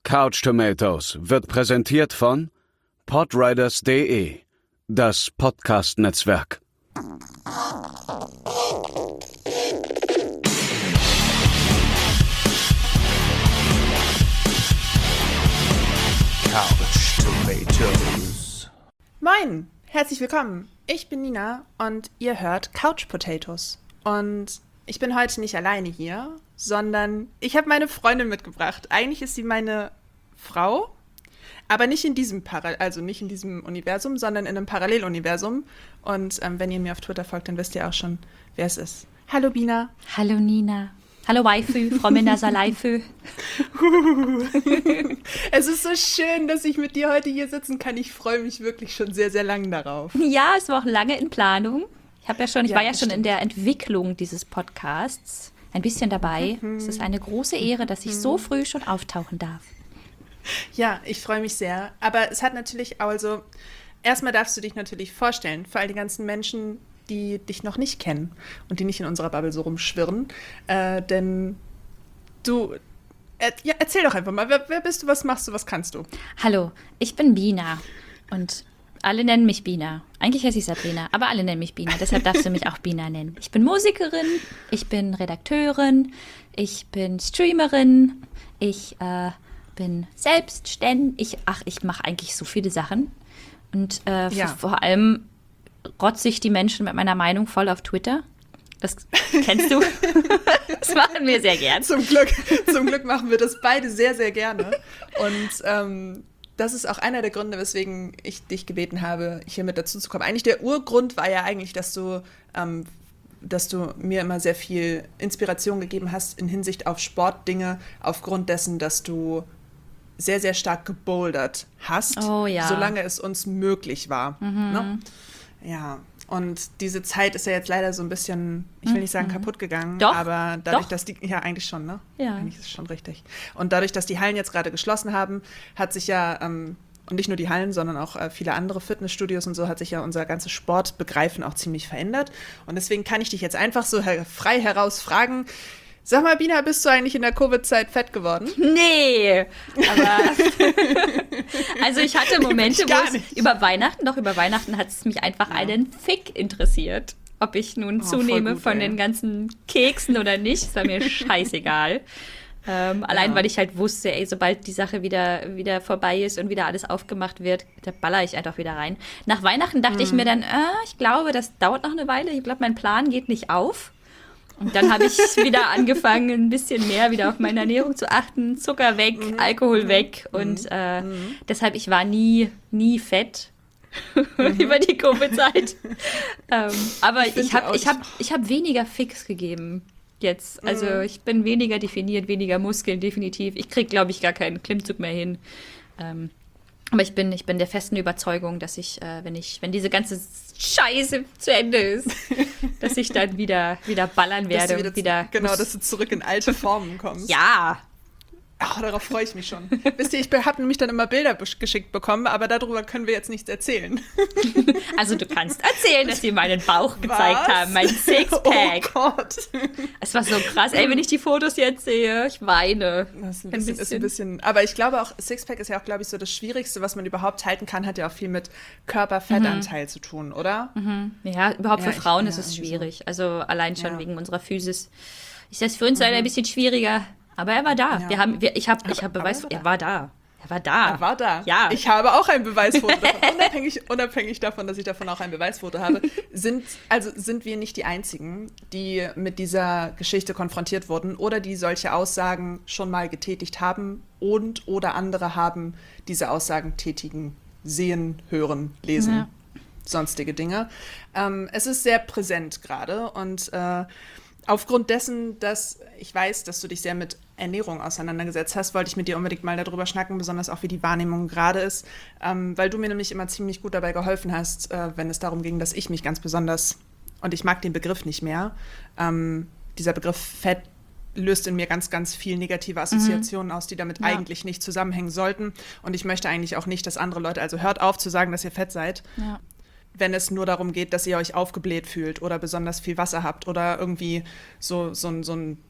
Couch Tomatoes wird präsentiert von podriders.de, das Podcast-Netzwerk. Couch Tomatoes. Moin, herzlich willkommen. Ich bin Nina und ihr hört Couch Potatoes. Und ich bin heute nicht alleine hier, sondern ich habe meine Freundin mitgebracht. Eigentlich ist sie meine Frau, aber nicht in diesem nicht in diesem Universum, sondern in einem Paralleluniversum. Und wenn ihr mir auf Twitter folgt, dann wisst ihr auch schon, wer es ist. Hallo Bina. Hallo Nina. Hallo Waifu, Frau Mindersalaifu. Es ist so schön, dass ich mit dir heute hier sitzen kann. Ich freue mich wirklich schon sehr, sehr lange darauf. Ja, es war auch lange in Planung. Ich war ja schon in stimmt. der Entwicklung dieses Podcasts ein bisschen dabei. Es ist eine große Ehre, dass ich so früh schon auftauchen darf. Ja, ich freue mich sehr. Aber es hat natürlich, erstmal darfst du dich natürlich vorstellen, für all die ganzen Menschen, die dich noch nicht kennen und die nicht in unserer Bubble so rumschwirren. Denn du, erzähl doch einfach mal, wer bist du, was machst du, was kannst du? Hallo, ich bin Bina und alle nennen mich Bina. Eigentlich heiße ich Sabrina, aber alle nennen mich Bina, deshalb darfst du mich auch Bina nennen. Ich bin Musikerin, ich bin Redakteurin, ich bin Streamerin, ich bin selbstständig. Ich mache eigentlich so viele Sachen. Und vor allem rotze ich die Menschen mit meiner Meinung voll auf Twitter. Das kennst du? Das machen wir sehr gern. Zum Glück machen wir das beide sehr, sehr gerne. Und das ist auch einer der Gründe, weswegen ich dich gebeten habe, hier mit dazu zu kommen. Eigentlich der Urgrund war ja eigentlich, dass du mir immer sehr viel Inspiration gegeben hast in Hinsicht auf Sportdinge, aufgrund dessen, dass du sehr, sehr stark gebouldert hast, solange es uns möglich war. Ne? Ja, und diese Zeit ist ja jetzt leider so ein bisschen, ich will nicht sagen kaputt gegangen, Doch, aber dadurch, dass die, ja eigentlich schon, ne? Ja. Eigentlich ist es schon richtig. Und dadurch, dass die Hallen jetzt gerade geschlossen haben, hat sich ja, und nicht nur die Hallen, sondern auch viele andere Fitnessstudios und so, hat sich ja unser ganzes Sportbegreifen auch ziemlich verändert. Und deswegen kann ich dich jetzt einfach so frei heraus fragen, sag mal, Bina, bist du eigentlich in der Covid-Zeit fett geworden? Nee, aber also ich hatte Momente, wo es über Weihnachten hat es mich einfach einen Fick interessiert. Ob ich nun zunehme gut, von den ganzen Keksen oder nicht, ist mir scheißegal. Allein, weil ich halt wusste, sobald die Sache wieder vorbei ist und wieder alles aufgemacht wird, da baller ich einfach wieder rein. Nach Weihnachten dachte ich mir dann, ich glaube, das dauert noch eine Weile. Ich glaube, mein Plan geht nicht auf. Und dann habe ich wieder angefangen, ein bisschen mehr wieder auf meine Ernährung zu achten. Zucker weg, Alkohol weg. Und deshalb, ich war nie fett über die Covid-Zeit. Aber ich hab weniger Fix gegeben jetzt. Also ich bin weniger definiert, weniger Muskeln, definitiv. Ich kriege, glaube ich, gar keinen Klimmzug mehr hin. Aber ich bin der festen Überzeugung, dass ich, wenn diese ganze Scheiße zu Ende ist, dass ich dann wieder ballern werde. Dass du zurück in alte Formen kommst. Ja. Ach, darauf freue ich mich schon. Wisst ihr, ich habe nämlich dann immer Bilder geschickt bekommen, aber darüber können wir jetzt nichts erzählen. Also du kannst erzählen, dass sie meinen Bauch gezeigt haben, mein Sixpack. Oh Gott. Es war so krass. Ey, wenn ich die Fotos jetzt sehe, ich weine. Das ist ein bisschen. Aber ich glaube auch, Sixpack ist ja auch, glaube ich, so das Schwierigste, was man überhaupt halten kann, hat ja auch viel mit Körperfettanteil zu tun, oder? Ja, überhaupt für Frauen ist es schwierig. So. Also allein schon wegen unserer Physis. Ist das für uns leider ein bisschen schwieriger. Aber er war da. Ja. Ich habe Beweis. Er war da. Er war da. Ja. Ich habe auch ein Beweisfoto davon. Unabhängig davon, dass ich davon auch ein Beweisfoto habe, sind wir nicht die Einzigen, die mit dieser Geschichte konfrontiert wurden oder die solche Aussagen schon mal getätigt haben oder andere haben diese Aussagen tätigen, sehen, hören, lesen, sonstige Dinge. Es ist sehr präsent gerade und aufgrund dessen, dass ich weiß, dass du dich sehr mit Ernährung auseinandergesetzt hast, wollte ich mit dir unbedingt mal darüber schnacken, besonders auch wie die Wahrnehmung gerade ist, weil du mir nämlich immer ziemlich gut dabei geholfen hast, wenn es darum ging, dass ich mich ganz besonders, und ich mag den Begriff nicht mehr, dieser Begriff Fett löst in mir ganz, ganz viel negative Assoziationen aus, die damit eigentlich nicht zusammenhängen sollten. Und ich möchte eigentlich auch nicht, dass andere Leute, also hört auf zu sagen, dass ihr fett seid, wenn es nur darum geht, dass ihr euch aufgebläht fühlt oder besonders viel Wasser habt oder irgendwie so ein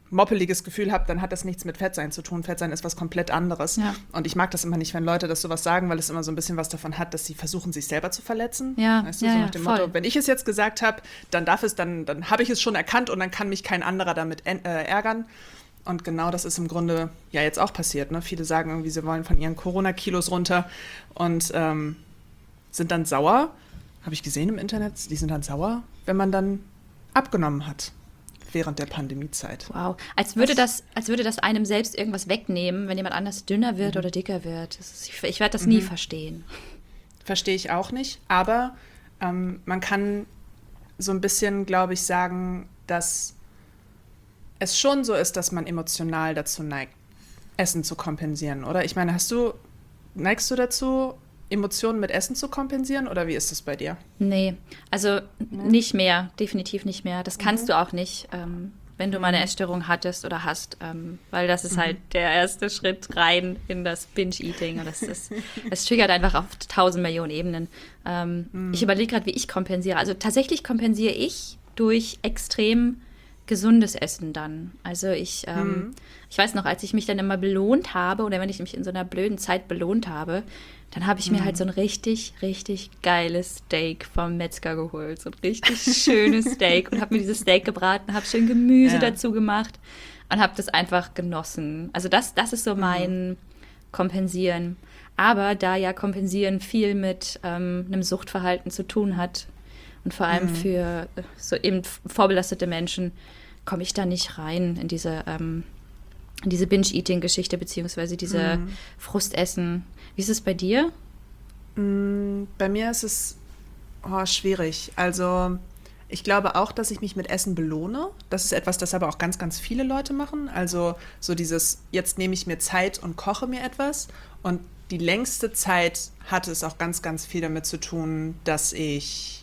moppeliges Gefühl habe, dann hat das nichts mit Fettsein zu tun. Fettsein ist was komplett anderes. Ja. Und ich mag das immer nicht, wenn Leute das sowas sagen, weil es immer so ein bisschen was davon hat, dass sie versuchen, sich selber zu verletzen. Ja, Weißt du, ja, so ja, nach dem voll. Motto, wenn ich es jetzt gesagt habe, dann habe ich es schon erkannt und dann kann mich kein anderer damit ärgern. Und genau das ist im Grunde ja jetzt auch passiert. Ne? Viele sagen irgendwie, sie wollen von ihren Corona-Kilos runter und sind dann sauer. Habe ich gesehen im Internet, die sind dann sauer, wenn man dann abgenommen hat während der Pandemiezeit. Wow. Als würde das einem selbst irgendwas wegnehmen, wenn jemand anders dünner wird oder dicker wird. Ich werde das nie verstehen. Verstehe ich auch nicht, aber man kann so ein bisschen, glaube ich, sagen, dass es schon so ist, dass man emotional dazu neigt, Essen zu kompensieren, oder? Ich meine, neigst du dazu, Emotionen mit Essen zu kompensieren, oder wie ist das bei dir? Nee, also nicht mehr, definitiv nicht mehr. Das kannst du auch nicht, wenn du mal eine Essstörung hattest oder hast, weil das ist halt der erste Schritt rein in das Binge-Eating und das triggert einfach auf 1000 Millionen Ebenen. Ich überlege gerade, wie ich kompensiere. Also tatsächlich kompensiere ich durch extrem gesundes Essen dann. Also ich weiß noch, als ich mich dann immer belohnt habe oder wenn ich mich in so einer blöden Zeit belohnt habe, dann habe ich mir halt so ein richtig, richtig geiles Steak vom Metzger geholt. So ein richtig schönes Steak und habe mir dieses Steak gebraten, habe schön Gemüse dazu gemacht und habe das einfach genossen. Also das ist so mein Kompensieren. Aber da ja Kompensieren viel mit einem Suchtverhalten zu tun hat und vor allem für so eben vorbelastete Menschen, komme ich da nicht rein in diese Binge-Eating-Geschichte beziehungsweise diese Frustessen. Wie ist es bei dir? Bei mir ist es schwierig. Also ich glaube auch, dass ich mich mit Essen belohne. Das ist etwas, das aber auch ganz, ganz viele Leute machen. Also so dieses, jetzt nehme ich mir Zeit und koche mir etwas. Und die längste Zeit hatte es auch ganz, ganz viel damit zu tun, dass ich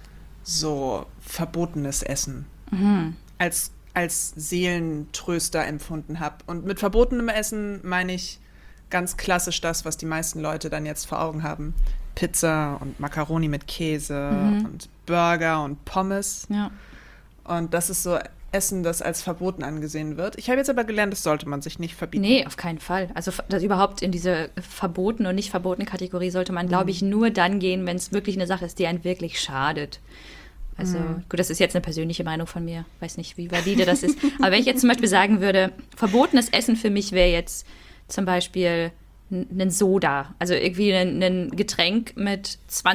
so verbotenes Essen als Seelentröster empfunden habe. Und mit verbotenem Essen meine ich ganz klassisch das, was die meisten Leute dann jetzt vor Augen haben. Pizza und Macaroni mit Käse und Burger und Pommes. Ja. Und das ist so Essen, das als verboten angesehen wird. Ich habe jetzt aber gelernt, das sollte man sich nicht verbieten. Nee, auf keinen Fall. Also das überhaupt in diese verboten und nicht verbotene Kategorie sollte man, glaube ich, nur dann gehen, wenn es wirklich eine Sache ist, die einen wirklich schadet. Also gut, das ist jetzt eine persönliche Meinung von mir. Weiß nicht, wie valide das ist. Aber wenn ich jetzt zum Beispiel sagen würde, verbotenes Essen für mich wäre jetzt zum Beispiel ein Soda. Also irgendwie ein Getränk mit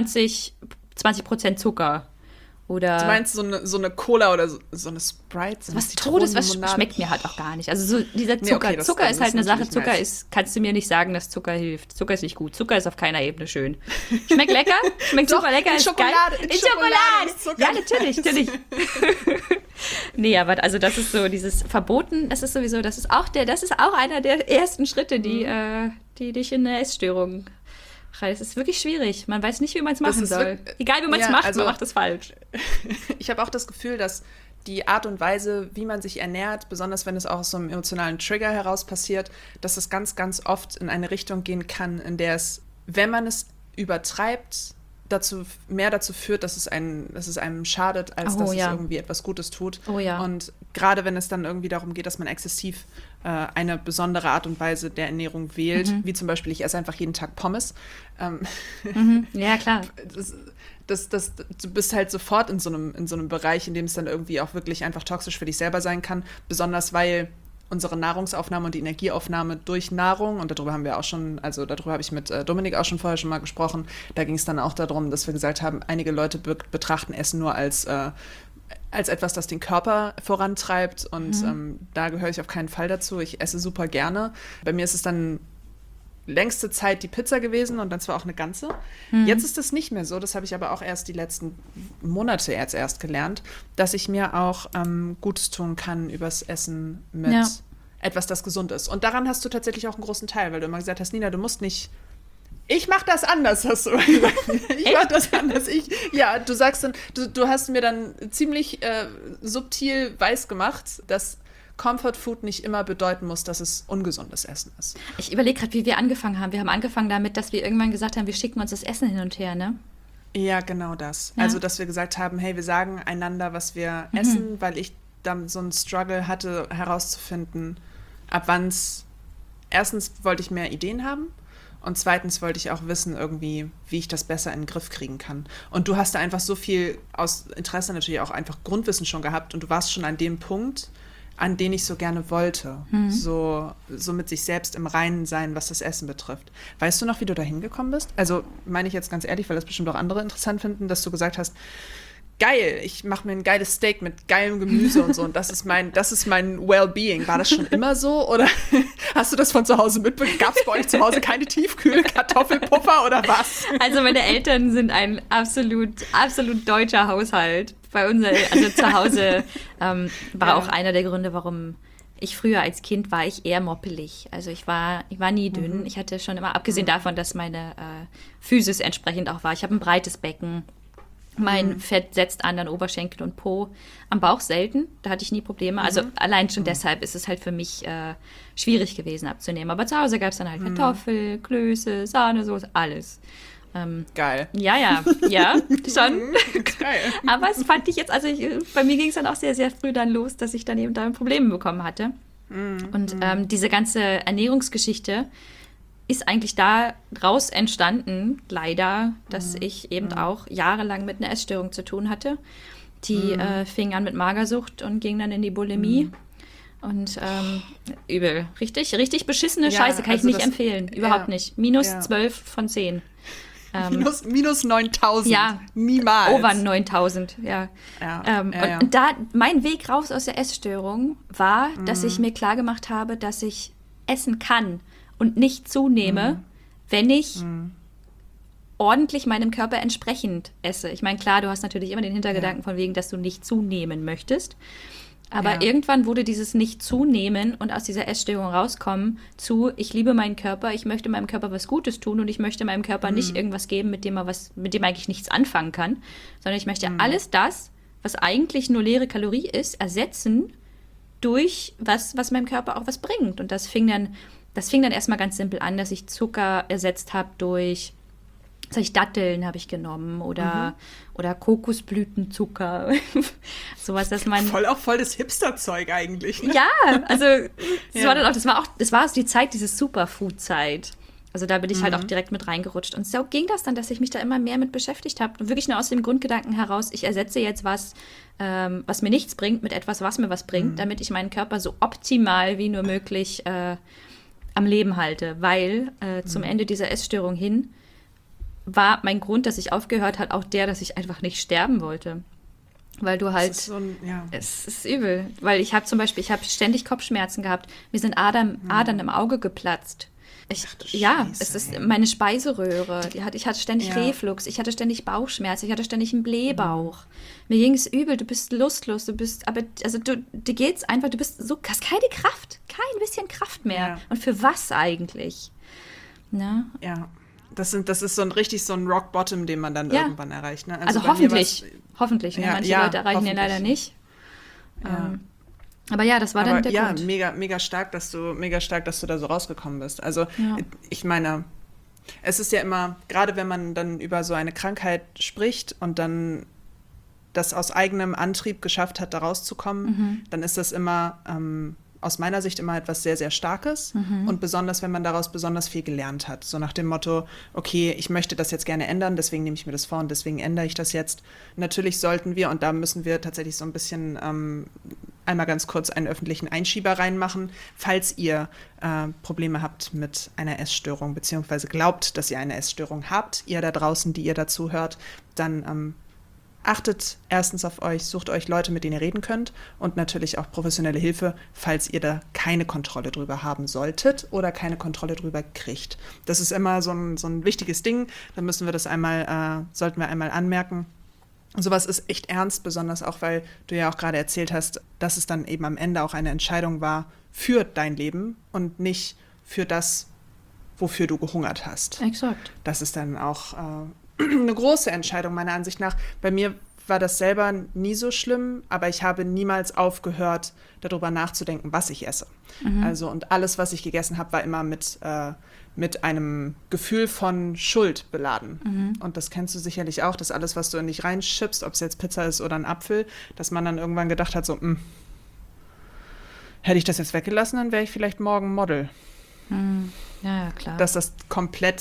20% Zucker. Oder Du meinst so eine Cola oder so eine Sprite? So eine was Todes, was Zitronenlimonade? schmeckt mir halt auch gar nicht. Also so dieser Zucker. okay, Zucker ist halt eine Sache. natürlich Zucker nice. ist, kannst du mir nicht sagen, dass Zucker hilft. Zucker ist nicht gut. Zucker ist auf keiner Ebene schön. Schmeckt lecker? Schmeckt Doch, super lecker? in Ist Schokolade, geil? in Schokolade ist Zucker. Ja, natürlich. Nee, aber also das ist so dieses Verboten, das ist auch einer der ersten Schritte, die dich in eine Essstörung rein. Es ist wirklich schwierig. Man weiß nicht, wie man es machen soll. Egal, wie man es macht, man macht es falsch. Ich habe auch das Gefühl, dass die Art und Weise, wie man sich ernährt, besonders wenn es auch aus so einem emotionalen Trigger heraus passiert, dass es ganz, ganz oft in eine Richtung gehen kann, in der es, wenn man es übertreibt, mehr dazu führt, dass es einem schadet, als dass es irgendwie etwas Gutes tut. Oh ja. Und gerade wenn es dann irgendwie darum geht, dass man exzessiv eine besondere Art und Weise der Ernährung wählt, wie zum Beispiel, ich esse einfach jeden Tag Pommes. Ja, klar. Du bist halt sofort in so einem Bereich, in dem es dann irgendwie auch wirklich einfach toxisch für dich selber sein kann, besonders weil unsere Nahrungsaufnahme und die Energieaufnahme durch Nahrung, und darüber habe ich mit Dominik auch schon vorher schon mal gesprochen, da ging es dann auch darum, dass wir gesagt haben, einige Leute betrachten Essen nur als etwas, das den Körper vorantreibt und da gehöre ich auf keinen Fall dazu. Ich esse super gerne. Bei mir ist es dann längste Zeit die Pizza gewesen und dann zwar auch eine ganze. Jetzt ist es nicht mehr so, das habe ich aber auch erst die letzten Monate erst gelernt, dass ich mir auch Gutes tun kann übers Essen mit etwas, das gesund ist. Und daran hast du tatsächlich auch einen großen Teil, weil du immer gesagt hast, Nina, du musst nicht. Ich mache das anders, hast du gesagt. Ich mache das anders. Du sagst dann, du hast mir dann ziemlich subtil weiß gemacht, dass Comfort Food nicht immer bedeuten muss, dass es ungesundes Essen ist. Ich überlege gerade, wie wir angefangen haben. Wir haben angefangen damit, dass wir irgendwann gesagt haben, wir schicken uns das Essen hin und her, ne? Ja, genau das. Ja. Also, dass wir gesagt haben, hey, wir sagen einander, was wir essen, weil ich da so einen Struggle hatte, herauszufinden, ab wann es, erstens wollte ich mehr Ideen haben und zweitens wollte ich auch wissen irgendwie, wie ich das besser in den Griff kriegen kann. Und du hast da einfach so viel aus Interesse natürlich auch einfach Grundwissen schon gehabt und du warst schon an dem Punkt, an den ich so gerne wollte. So mit sich selbst im Reinen sein, was das Essen betrifft. Weißt du noch, wie du da hingekommen bist? Also meine ich jetzt ganz ehrlich, weil das bestimmt auch andere interessant finden, dass du gesagt hast, geil, ich mache mir ein geiles Steak mit geilem Gemüse und so und das ist mein Wellbeing. War das schon immer so oder hast du das von zu Hause mitbekommen? Gab es bei euch zu Hause keine Tiefkühl-Kartoffelpuffer oder was? Also meine Eltern sind ein absolut deutscher Haushalt. Bei uns, also zu Hause war auch einer der Gründe, warum ich früher als Kind war ich eher moppelig. Also ich war nie dünn. Ich hatte schon immer, abgesehen davon, dass meine Physis entsprechend auch war. Ich habe ein breites Becken. Mein Fett setzt an den Oberschenkel und Po. Am Bauch selten, da hatte ich nie Probleme. Also allein schon deshalb ist es halt für mich schwierig gewesen abzunehmen. Aber zu Hause gab es dann halt Kartoffel, Klöße, Sahnesoße, alles. Geil. Ja, schon. Geil. Aber es fand ich jetzt, bei mir ging es dann auch sehr, sehr früh dann los, dass ich dann eben damit Probleme bekommen hatte. Und diese ganze Ernährungsgeschichte ist eigentlich daraus entstanden, leider, dass ich eben auch jahrelang mit einer Essstörung zu tun hatte. Die fing an mit Magersucht und ging dann in die Bulimie. Und übel. Richtig beschissene Scheiße, kann ich nicht empfehlen. Überhaupt nicht. Minus 12 von 10. Minus 9.000. Ja. Niemals. Over 9.000, ja. Und da, mein Weg raus aus der Essstörung war, dass ich mir klargemacht habe, dass ich essen kann und nicht zunehme, wenn ich ordentlich meinem Körper entsprechend esse. Ich meine, klar, du hast natürlich immer den Hintergedanken von wegen, dass du nicht zunehmen möchtest. Aber irgendwann wurde dieses Nicht-Zunehmen und aus dieser Essstörung rauskommen zu, ich liebe meinen Körper, ich möchte meinem Körper was Gutes tun und ich möchte meinem Körper nicht irgendwas geben, mit dem eigentlich nichts anfangen kann, sondern ich möchte alles das, was eigentlich nur leere Kalorie ist, ersetzen durch was meinem Körper auch was bringt. Und das fing dann erstmal ganz simpel an, dass ich Zucker ersetzt habe durch Datteln habe ich genommen oder Kokosblütenzucker. Sowas, dass man. Voll das Hipster-Zeug eigentlich. Ne? Ja, also das war die Zeit, diese Superfood-Zeit. Also da bin ich halt auch direkt mit reingerutscht. Und so ging das dann, dass ich mich da immer mehr mit beschäftigt habe. Und wirklich nur aus dem Grundgedanken heraus, ich ersetze jetzt was mir nichts bringt, mit etwas, was mir was bringt, damit ich meinen Körper so optimal wie nur möglich am Leben halte. Weil zum Ende dieser Essstörung hin war mein Grund, dass ich aufgehört habe, auch der, dass ich einfach nicht sterben wollte. Weil du halt, es ist übel. Weil ich habe ständig Kopfschmerzen gehabt. Mir sind Adern im Auge geplatzt. Es ist meine Speiseröhre. Ich hatte ständig Reflux, ich hatte ständig Bauchschmerzen, ich hatte ständig einen Blähbauch. Mir ging es übel, du bist lustlos, dir geht's einfach, hast keine Kraft, kein bisschen Kraft mehr. Ja. Und für was eigentlich? Ne? Ja. Das ist so ein Rock Bottom, den man dann irgendwann erreicht. Ne? Also hoffentlich. Ne? Manche Leute erreichen den leider nicht. Ja. Aber ja, das war dann der Grund. Mega stark, dass du da so rausgekommen bist. Also ich meine, es ist ja immer, gerade wenn man dann über so eine Krankheit spricht und dann das aus eigenem Antrieb geschafft hat, da rauszukommen, dann ist das immer aus meiner Sicht immer etwas sehr, sehr Starkes und besonders, wenn man daraus besonders viel gelernt hat. So nach dem Motto, okay, ich möchte das jetzt gerne ändern, deswegen nehme ich mir das vor und deswegen ändere ich das jetzt. Natürlich sollten wir, und da müssen wir tatsächlich so ein bisschen einmal ganz kurz einen öffentlichen Einschieber reinmachen, falls ihr Probleme habt mit einer Essstörung, beziehungsweise glaubt, dass ihr eine Essstörung habt, ihr da draußen, die ihr dazu hört, dann achtet erstens auf euch, sucht euch Leute, mit denen ihr reden könnt und natürlich auch professionelle Hilfe, falls ihr da keine Kontrolle drüber haben solltet oder keine Kontrolle drüber kriegt. Das ist immer so ein wichtiges Ding, da sollten wir einmal anmerken. Sowas ist echt ernst, besonders auch, weil du ja auch gerade erzählt hast, dass es dann eben am Ende auch eine Entscheidung war für dein Leben und nicht für das, wofür du gehungert hast. Exakt. Das ist dann auch eine große Entscheidung meiner Ansicht nach. Bei mir war das selber nie so schlimm, aber ich habe niemals aufgehört, darüber nachzudenken, was ich esse. Also und alles, was ich gegessen habe, war immer mit einem Gefühl von Schuld beladen. Und das kennst du sicherlich auch, dass alles, was du in dich reinschippst, ob es jetzt Pizza ist oder ein Apfel, dass man dann irgendwann gedacht hat, so, Hätte ich das jetzt weggelassen, dann wäre ich vielleicht morgen Model. Ja, klar. Dass das komplett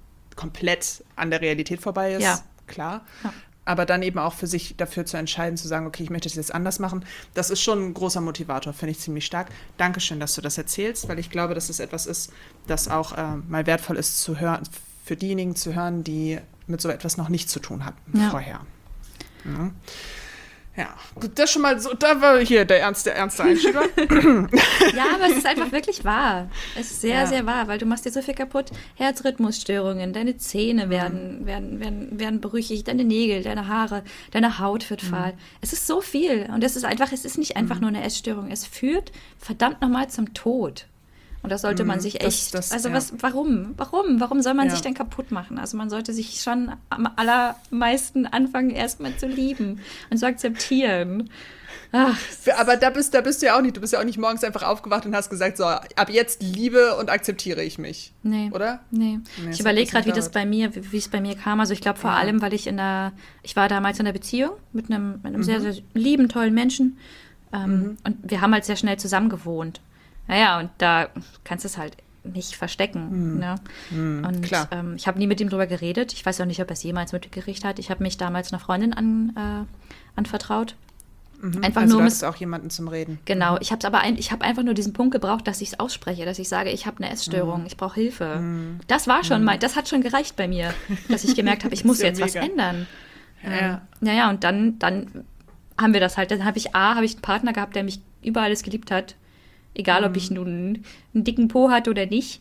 an der Realität vorbei ist, Ja. klar. Ja. Aber dann eben auch für sich dafür zu entscheiden, zu sagen, okay, ich möchte das jetzt anders machen, das ist schon ein großer Motivator, finde ich ziemlich stark. Dankeschön, dass du das erzählst, weil ich glaube, dass es etwas ist, das auch mal wertvoll ist zu hören, für diejenigen zu hören, die mit so etwas noch nichts zu tun hatten vorher. Ja. Ja, gut, das schon mal so, da war hier der ernste Einschieber. Ja, aber es ist einfach wirklich wahr. Es ist sehr, sehr wahr, weil du machst dir so viel kaputt. Herzrhythmusstörungen, deine Zähne werden brüchig, deine Nägel, deine Haare, deine Haut wird fahl. Es ist so viel und es ist nicht einfach nur eine Essstörung. Es führt verdammt nochmal zum Tod. Und das sollte man sich echt, warum? Warum soll man sich denn kaputt machen? Also man sollte sich schon am allermeisten anfangen, erstmal zu lieben und zu akzeptieren. Ach. Aber da bist du ja auch nicht. Du bist ja auch nicht morgens einfach aufgewacht und hast gesagt, so, ab jetzt liebe und akzeptiere ich mich. Nee. Oder? Nee. Ich überlege gerade, wie es bei mir kam. Also ich glaube vor allem, weil ich war damals in einer Beziehung mit einem sehr, sehr lieben, tollen Menschen. Und wir haben halt sehr schnell zusammen gewohnt. Naja, und da kannst du es halt nicht verstecken. Ne? Und klar. Ich habe nie mit ihm drüber geredet. Ich weiß auch nicht, ob er es jemals mitgekriegt hat. Ich habe mich damals einer Freundin anvertraut. Einfach also nur du hattest auch jemanden zum Reden. Genau, ich habe einfach nur diesen Punkt gebraucht, dass ich es ausspreche, dass ich sage, ich habe eine Essstörung, ich brauche Hilfe. Das war schon das hat schon gereicht bei mir, dass ich gemerkt habe, ich muss jetzt was ändern. Naja, und dann haben wir das halt, dann habe ich einen Partner gehabt, der mich über alles geliebt hat. Egal, ob ich nun einen dicken Po hatte oder nicht.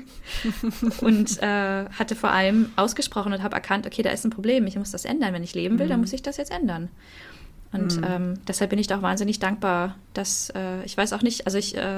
Und hatte vor allem ausgesprochen und habe erkannt, okay, da ist ein Problem, ich muss das ändern. Wenn ich leben will, dann muss ich das jetzt ändern. Und deshalb bin ich da auch wahnsinnig dankbar, dass ich weiß auch nicht, also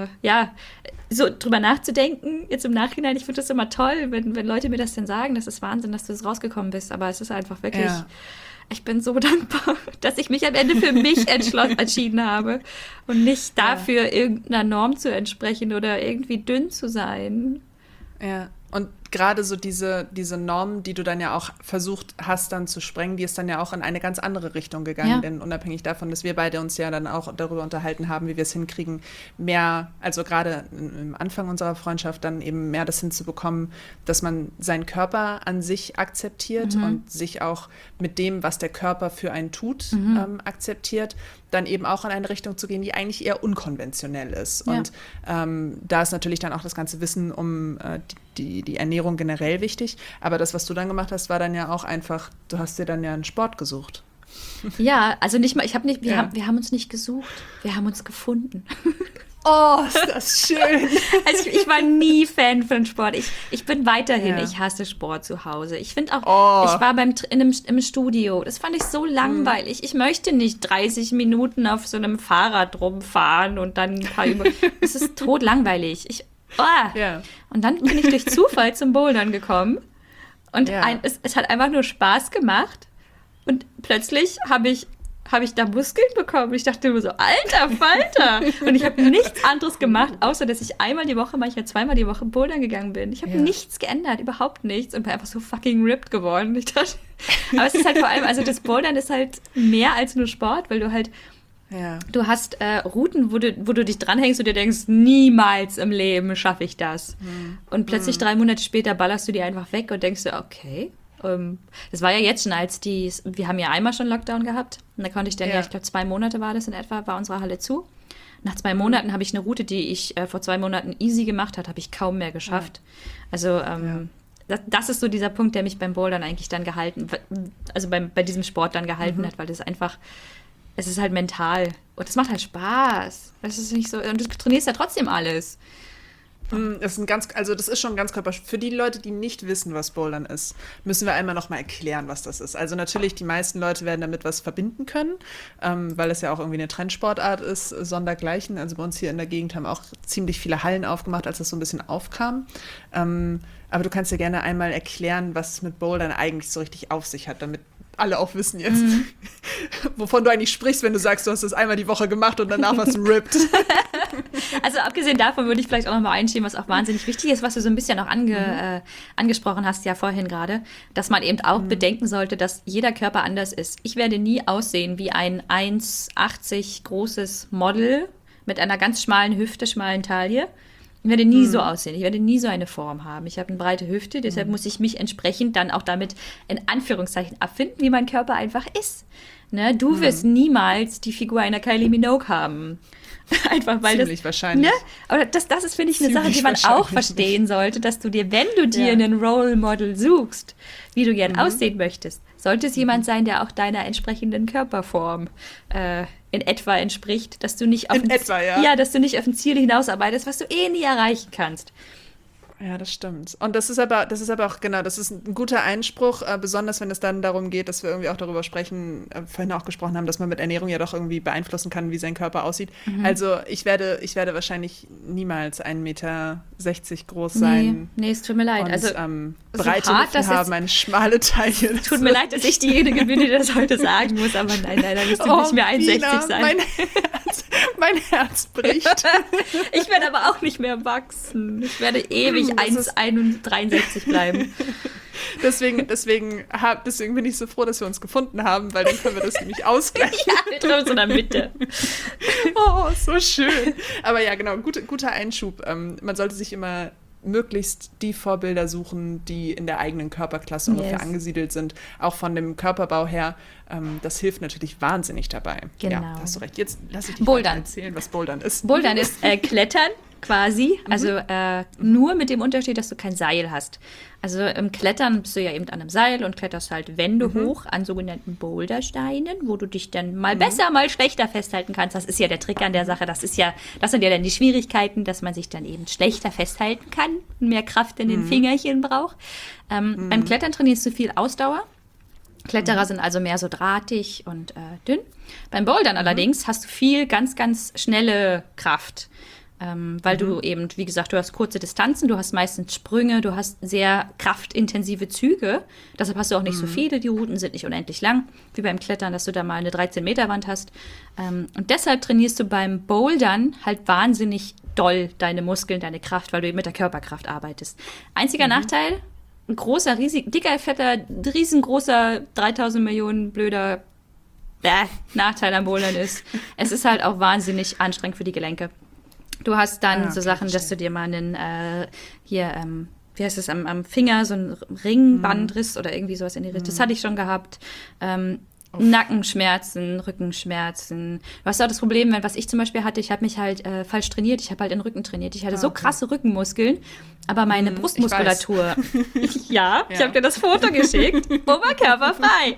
so drüber nachzudenken, jetzt im Nachhinein, ich finde das immer toll, wenn Leute mir das denn sagen, das ist Wahnsinn, dass du das rausgekommen bist, aber es ist einfach wirklich... Ja. Ich bin so dankbar, dass ich mich am Ende für mich entschieden habe und nicht dafür irgendeiner Norm zu entsprechen oder irgendwie dünn zu sein. Ja, und gerade so diese Norm, die du dann ja auch versucht hast dann zu sprengen, die ist dann ja auch in eine ganz andere Richtung gegangen, denn unabhängig davon, dass wir beide uns ja dann auch darüber unterhalten haben, wie wir es hinkriegen, mehr, also gerade am Anfang unserer Freundschaft dann eben mehr das hinzubekommen, dass man seinen Körper an sich akzeptiert und sich auch mit dem, was der Körper für einen tut, akzeptiert, dann eben auch in eine Richtung zu gehen, die eigentlich eher unkonventionell ist. Und da ist natürlich dann auch das ganze Wissen um die Ernährung generell wichtig. Aber das, was du dann gemacht hast, war dann ja auch einfach, du hast dir dann ja einen Sport gesucht. Ja, also nicht mal, wir haben uns nicht gesucht, wir haben uns gefunden. Oh, ist das schön. Also ich war nie Fan von Sport. Ich bin weiterhin, ich hasse Sport zu Hause. Ich finde auch, ich war im Studio. Das fand ich so langweilig. Ich möchte nicht 30 Minuten auf so einem Fahrrad rumfahren und dann ein paar Übungen. Das ist totlangweilig. Und dann bin ich durch Zufall zum Bouldern gekommen. Und es hat einfach nur Spaß gemacht. Und plötzlich habe ich da Muskeln bekommen. Ich dachte immer so, alter Falter. Und ich habe nichts anderes gemacht, außer dass ich einmal die Woche, manchmal zweimal die Woche bouldern gegangen bin. Ich habe nichts geändert, überhaupt nichts. Und bin einfach so fucking ripped geworden. Ich dachte, aber es ist halt vor allem, also das Bouldern ist halt mehr als nur Sport, weil du halt, du hast Routen, wo du dich dranhängst und dir denkst, niemals im Leben schaffe ich das. Und plötzlich 3 Monate später ballerst du die einfach weg und denkst dir, okay. Das war ja jetzt schon, wir haben ja einmal schon Lockdown gehabt. Und da konnte ich dann ich glaube 2 Monate war das in etwa, war unsere Halle zu. Nach 2 Monaten habe ich eine Route, die ich vor 2 Monaten easy gemacht habe ich kaum mehr geschafft. Also das ist so dieser Punkt, der mich beim Bouldern eigentlich dann bei diesem Sport dann gehalten hat, weil das einfach, es ist halt mental. Und es macht halt Spaß. Das ist nicht so, und du trainierst ja trotzdem alles. Das ist schon ganz körperlich. Für die Leute, die nicht wissen, was Bouldern ist, müssen wir einmal nochmal erklären, was das ist. Also natürlich, die meisten Leute werden damit was verbinden können, weil es ja auch irgendwie eine Trendsportart ist, sondergleichen. Also bei uns hier in der Gegend haben auch ziemlich viele Hallen aufgemacht, als das so ein bisschen aufkam. Aber du kannst ja gerne einmal erklären, was es mit Bouldern eigentlich so richtig auf sich hat, damit alle auch wissen jetzt, wovon du eigentlich sprichst, wenn du sagst, du hast das einmal die Woche gemacht und danach warst du ripped. Also abgesehen davon würde ich vielleicht auch nochmal einschieben, was auch wahnsinnig wichtig ist, was du so ein bisschen auch angesprochen hast ja vorhin gerade, dass man eben auch bedenken sollte, dass jeder Körper anders ist. Ich werde nie aussehen wie ein 1,80 großes Model mit einer ganz schmalen Hüfte, schmalen Taille. Ich werde nie so aussehen. Ich werde nie so eine Form haben. Ich habe eine breite Hüfte, deshalb muss ich mich entsprechend dann auch damit in Anführungszeichen abfinden, wie mein Körper einfach ist. Ne? Du wirst niemals die Figur einer Kylie Minogue haben. Einfach weil Ziemlich das. wahrscheinlich. Ne? Aber das ist, finde ich, eine Sache, die man auch verstehen sollte, dass du dir, wenn du dir einen Role Model suchst, wie du gern aussehen möchtest, sollte es jemand sein, der auch deiner entsprechenden Körperform in etwa entspricht, dass du nicht auf dass du nicht auf ein Ziel hinausarbeitest, was du nie erreichen kannst. Ja, das stimmt. Und das ist aber auch, genau, das ist ein guter Einspruch, besonders wenn es dann darum geht, dass wir irgendwie auch darüber sprechen, vorhin auch gesprochen haben, dass man mit Ernährung ja doch irgendwie beeinflussen kann, wie sein Körper aussieht. Also ich werde wahrscheinlich niemals 1,60 Meter groß sein. Nee, es tut mir leid. Und, also breite so hart, Hüften haben, eine schmale Taille. Tut mir leid, dass ich diejenige bin, die das heute sagen muss, aber nein, leider wirst du nicht mehr 1,60 sein. Mein Herz bricht. Ich werde aber auch nicht mehr wachsen. Ich werde ewig 1,63 bleiben. Deswegen bin ich so froh, dass wir uns gefunden haben, weil dann können wir das nämlich ausgleichen. Ja, wir treffen uns in der Mitte. Oh, so schön. Aber ja, genau, guter Einschub. Man sollte sich immer möglichst die Vorbilder suchen, die in der eigenen Körperklasse ungefähr angesiedelt sind, auch von dem Körperbau her. Das hilft natürlich wahnsinnig dabei. Genau. Ja, hast du recht. Jetzt lass ich dich Bouldern erzählen, was Bouldern ist. Bouldern ist Klettern quasi, also nur mit dem Unterschied, dass du kein Seil hast. Also im Klettern bist du ja eben an einem Seil und kletterst halt Wände hoch an sogenannten Bouldersteinen, wo du dich dann mal besser, mal schlechter festhalten kannst. Das ist ja der Trick an der Sache. Das sind ja dann die Schwierigkeiten, dass man sich dann eben schlechter festhalten kann und mehr Kraft in den Fingerchen braucht. Beim Klettern trainierst du viel Ausdauer. Kletterer sind also mehr so drahtig und dünn. Beim Bouldern allerdings hast du viel ganz, ganz schnelle Kraft. Weil du eben, wie gesagt, du hast kurze Distanzen, du hast meistens Sprünge, du hast sehr kraftintensive Züge. Deshalb hast du auch nicht so viele, die Routen sind nicht unendlich lang, wie beim Klettern, dass du da mal eine 13-Meter-Wand hast. Und deshalb trainierst du beim Bouldern halt wahnsinnig doll deine Muskeln, deine Kraft, weil du eben mit der Körperkraft arbeitest. Einziger Nachteil, ein großer, dicker, fetter, riesengroßer, 3000 Millionen blöder Nachteil am Bouldern ist, es ist halt auch wahnsinnig anstrengend für die Gelenke. Du hast dann so Sachen, dass du dir mal einen, wie heißt es, am Finger so einen Ringbandriss oder irgendwie sowas in die Richtung. Das hatte ich schon gehabt. Nackenschmerzen, Rückenschmerzen. Du hast auch das Problem, was ich zum Beispiel hatte, ich habe mich halt falsch trainiert. Ich habe halt den Rücken trainiert. Ich hatte so krasse Rückenmuskeln, aber meine Brustmuskulatur. Ich habe dir das Foto geschickt. Oberkörperfrei.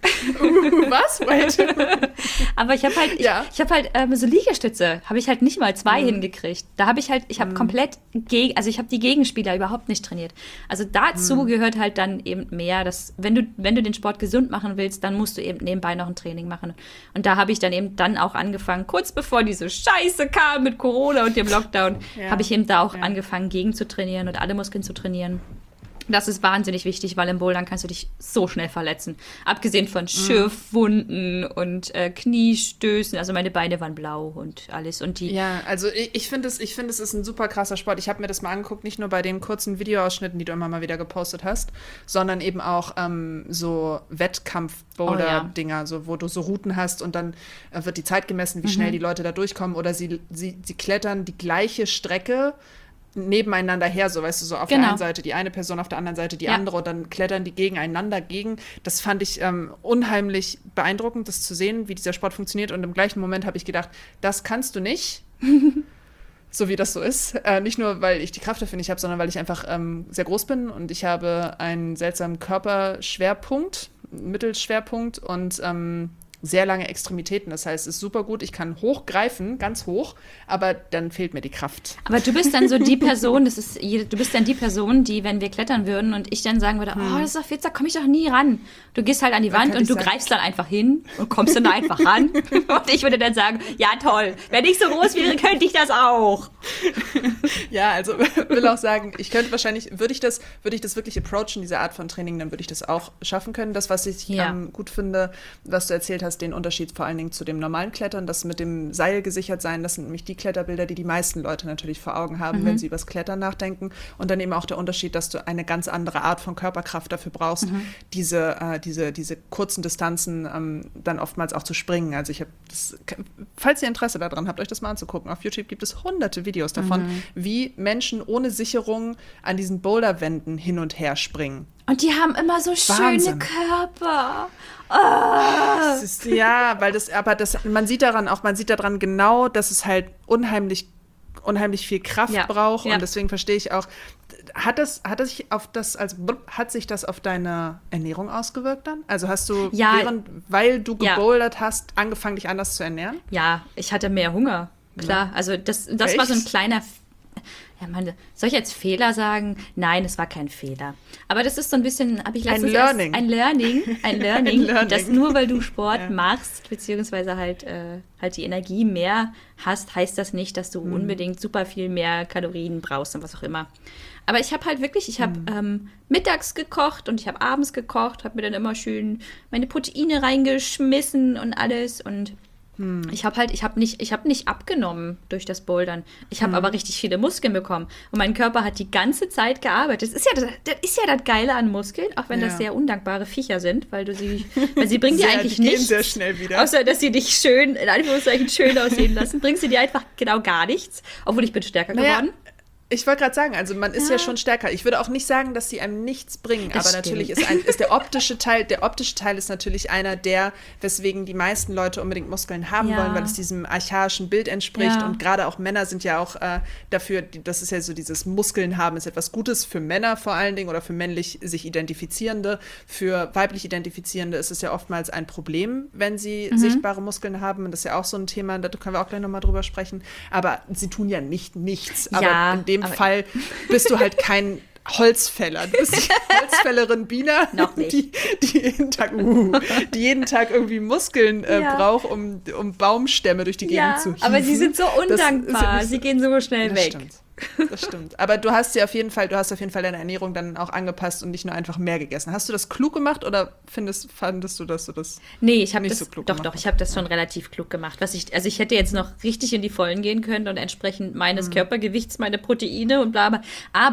Was? Wait. Aber ich habe halt, so Liegestütze, habe ich halt nicht mal 2 hingekriegt. Da habe ich habe komplett, ich habe die Gegenspieler überhaupt nicht trainiert. Also dazu gehört halt dann eben mehr, dass wenn du den Sport gesund machen willst, dann musst du eben nebenbei noch ein Training machen. Und da habe ich dann eben auch angefangen, kurz bevor diese Scheiße kam mit Corona und dem Lockdown, habe ich eben da auch angefangen, gegen zu trainieren und alle Muskeln zu trainieren. Das ist wahnsinnig wichtig, weil im Bouldern kannst du dich so schnell verletzen. Abgesehen von Schürfwunden und Kniestößen. Also meine Beine waren blau und alles. Ja, also ich finde, es ist ein super krasser Sport. Ich habe mir das mal angeguckt, nicht nur bei den kurzen Videoausschnitten, die du immer mal wieder gepostet hast, sondern eben auch so Wettkampf-Boulder-Dinger, so, wo du so Routen hast und dann wird die Zeit gemessen, wie schnell die Leute da durchkommen. Oder sie klettern die gleiche Strecke nebeneinander her, so weißt du, so auf der einen Seite die eine Person, auf der anderen Seite die andere und dann klettern die gegeneinander Das fand ich unheimlich beeindruckend, das zu sehen, wie dieser Sport funktioniert und im gleichen Moment habe ich gedacht, das kannst du nicht, so wie das so ist. Nicht nur, weil ich die Kraft dafür nicht habe, sondern weil ich einfach sehr groß bin und ich habe einen seltsamen Körperschwerpunkt, Mittelschwerpunkt und sehr lange Extremitäten. Das heißt, es ist super gut. Ich kann hochgreifen, ganz hoch, aber dann fehlt mir die Kraft. Aber du bist dann so die Person, du bist dann die Person, die, wenn wir klettern würden und ich dann sagen würde, das ist doch jetzt, da komme ich doch nie ran. Du gehst halt an die Wand und du greifst dann einfach hin und kommst dann da einfach ran. Und ich würde dann sagen, ja toll, wenn ich so groß wäre, könnte ich das auch. Ja, also will auch sagen, ich könnte wahrscheinlich, würde ich das wirklich approachen, diese Art von Training, dann würde ich das auch schaffen können. Das, was ich gut finde, was du erzählt hast, hast, den Unterschied vor allen Dingen zu dem normalen Klettern, das mit dem Seil gesichert sein, das sind nämlich die Kletterbilder, die die meisten Leute natürlich vor Augen haben, wenn sie über das Klettern nachdenken. Und dann eben auch der Unterschied, dass du eine ganz andere Art von Körperkraft dafür brauchst, diese kurzen Distanzen dann oftmals auch zu springen. Also ich habe das, falls ihr Interesse daran habt, euch das mal anzugucken, auf YouTube gibt es hunderte Videos davon, wie Menschen ohne Sicherung an diesen Boulderwänden hin und her springen. Und die haben immer so Wahnsinn. schöne Körper. Das ist, ja, weil man sieht daran genau, dass es halt unheimlich viel Kraft braucht. Ja. Und deswegen verstehe ich auch, hat sich das auf deine Ernährung ausgewirkt dann? Also hast du, weil du gebouldert hast, angefangen, dich anders zu ernähren? Ja, ich hatte mehr Hunger. Klar, also das war so ein kleiner... Ja, Mann, soll ich jetzt Fehler sagen? Nein, es war kein Fehler. Aber das ist so ein bisschen, habe ich letztens ein Learning, dass nur weil du Sport machst, beziehungsweise halt die Energie mehr hast, heißt das nicht, dass du unbedingt super viel mehr Kalorien brauchst und was auch immer. Aber ich habe halt wirklich, mittags gekocht und ich habe abends gekocht, habe mir dann immer schön meine Proteine reingeschmissen und alles und ich habe nicht abgenommen durch das Bouldern. Ich habe aber richtig viele Muskeln bekommen. Und mein Körper hat die ganze Zeit gearbeitet. Das ist ja das Geile an Muskeln, auch wenn das sehr undankbare Viecher sind, weil sie bringen dir eigentlich nichts. Sehr schnell wieder. Außer, dass sie dich schön, in Anführungszeichen, schön aussehen lassen, bringen sie dir einfach genau gar nichts. Obwohl ich bin stärker geworden. Ich wollte gerade sagen, also man ist ja schon stärker. Ich würde auch nicht sagen, dass sie einem nichts bringen, Das aber stimmt. natürlich ist der optische Teil ist natürlich einer der, weswegen die meisten Leute unbedingt Muskeln haben wollen, weil es diesem archaischen Bild entspricht und gerade auch Männer sind ja auch dafür, das ist ja so dieses Muskeln haben ist etwas Gutes für Männer vor allen Dingen oder für männlich sich Identifizierende. Für weiblich Identifizierende ist es ja oftmals ein Problem, wenn sie sichtbare Muskeln haben und das ist ja auch so ein Thema, da können wir auch gleich nochmal drüber sprechen, aber sie tun ja nichts, aber in dem Fall bist du halt kein Holzfäller. Du bist die Holzfällerin Bina, Noch nicht. die jeden Tag irgendwie Muskeln braucht, um Baumstämme durch die Gegend zu hieven. Aber sie sind so undankbar. Das ist Sie gehen so schnell weg. Das stimmt. Aber du hast auf jeden Fall deine Ernährung dann auch angepasst und nicht nur einfach mehr gegessen. Hast du das klug gemacht oder fandest du, dass du das Nee, ich habe nicht das so klug doch, gemacht ich habe das schon relativ klug gemacht. Ich hätte jetzt noch richtig in die Vollen gehen können und entsprechend meines Körpergewichts meine Proteine und bla bla.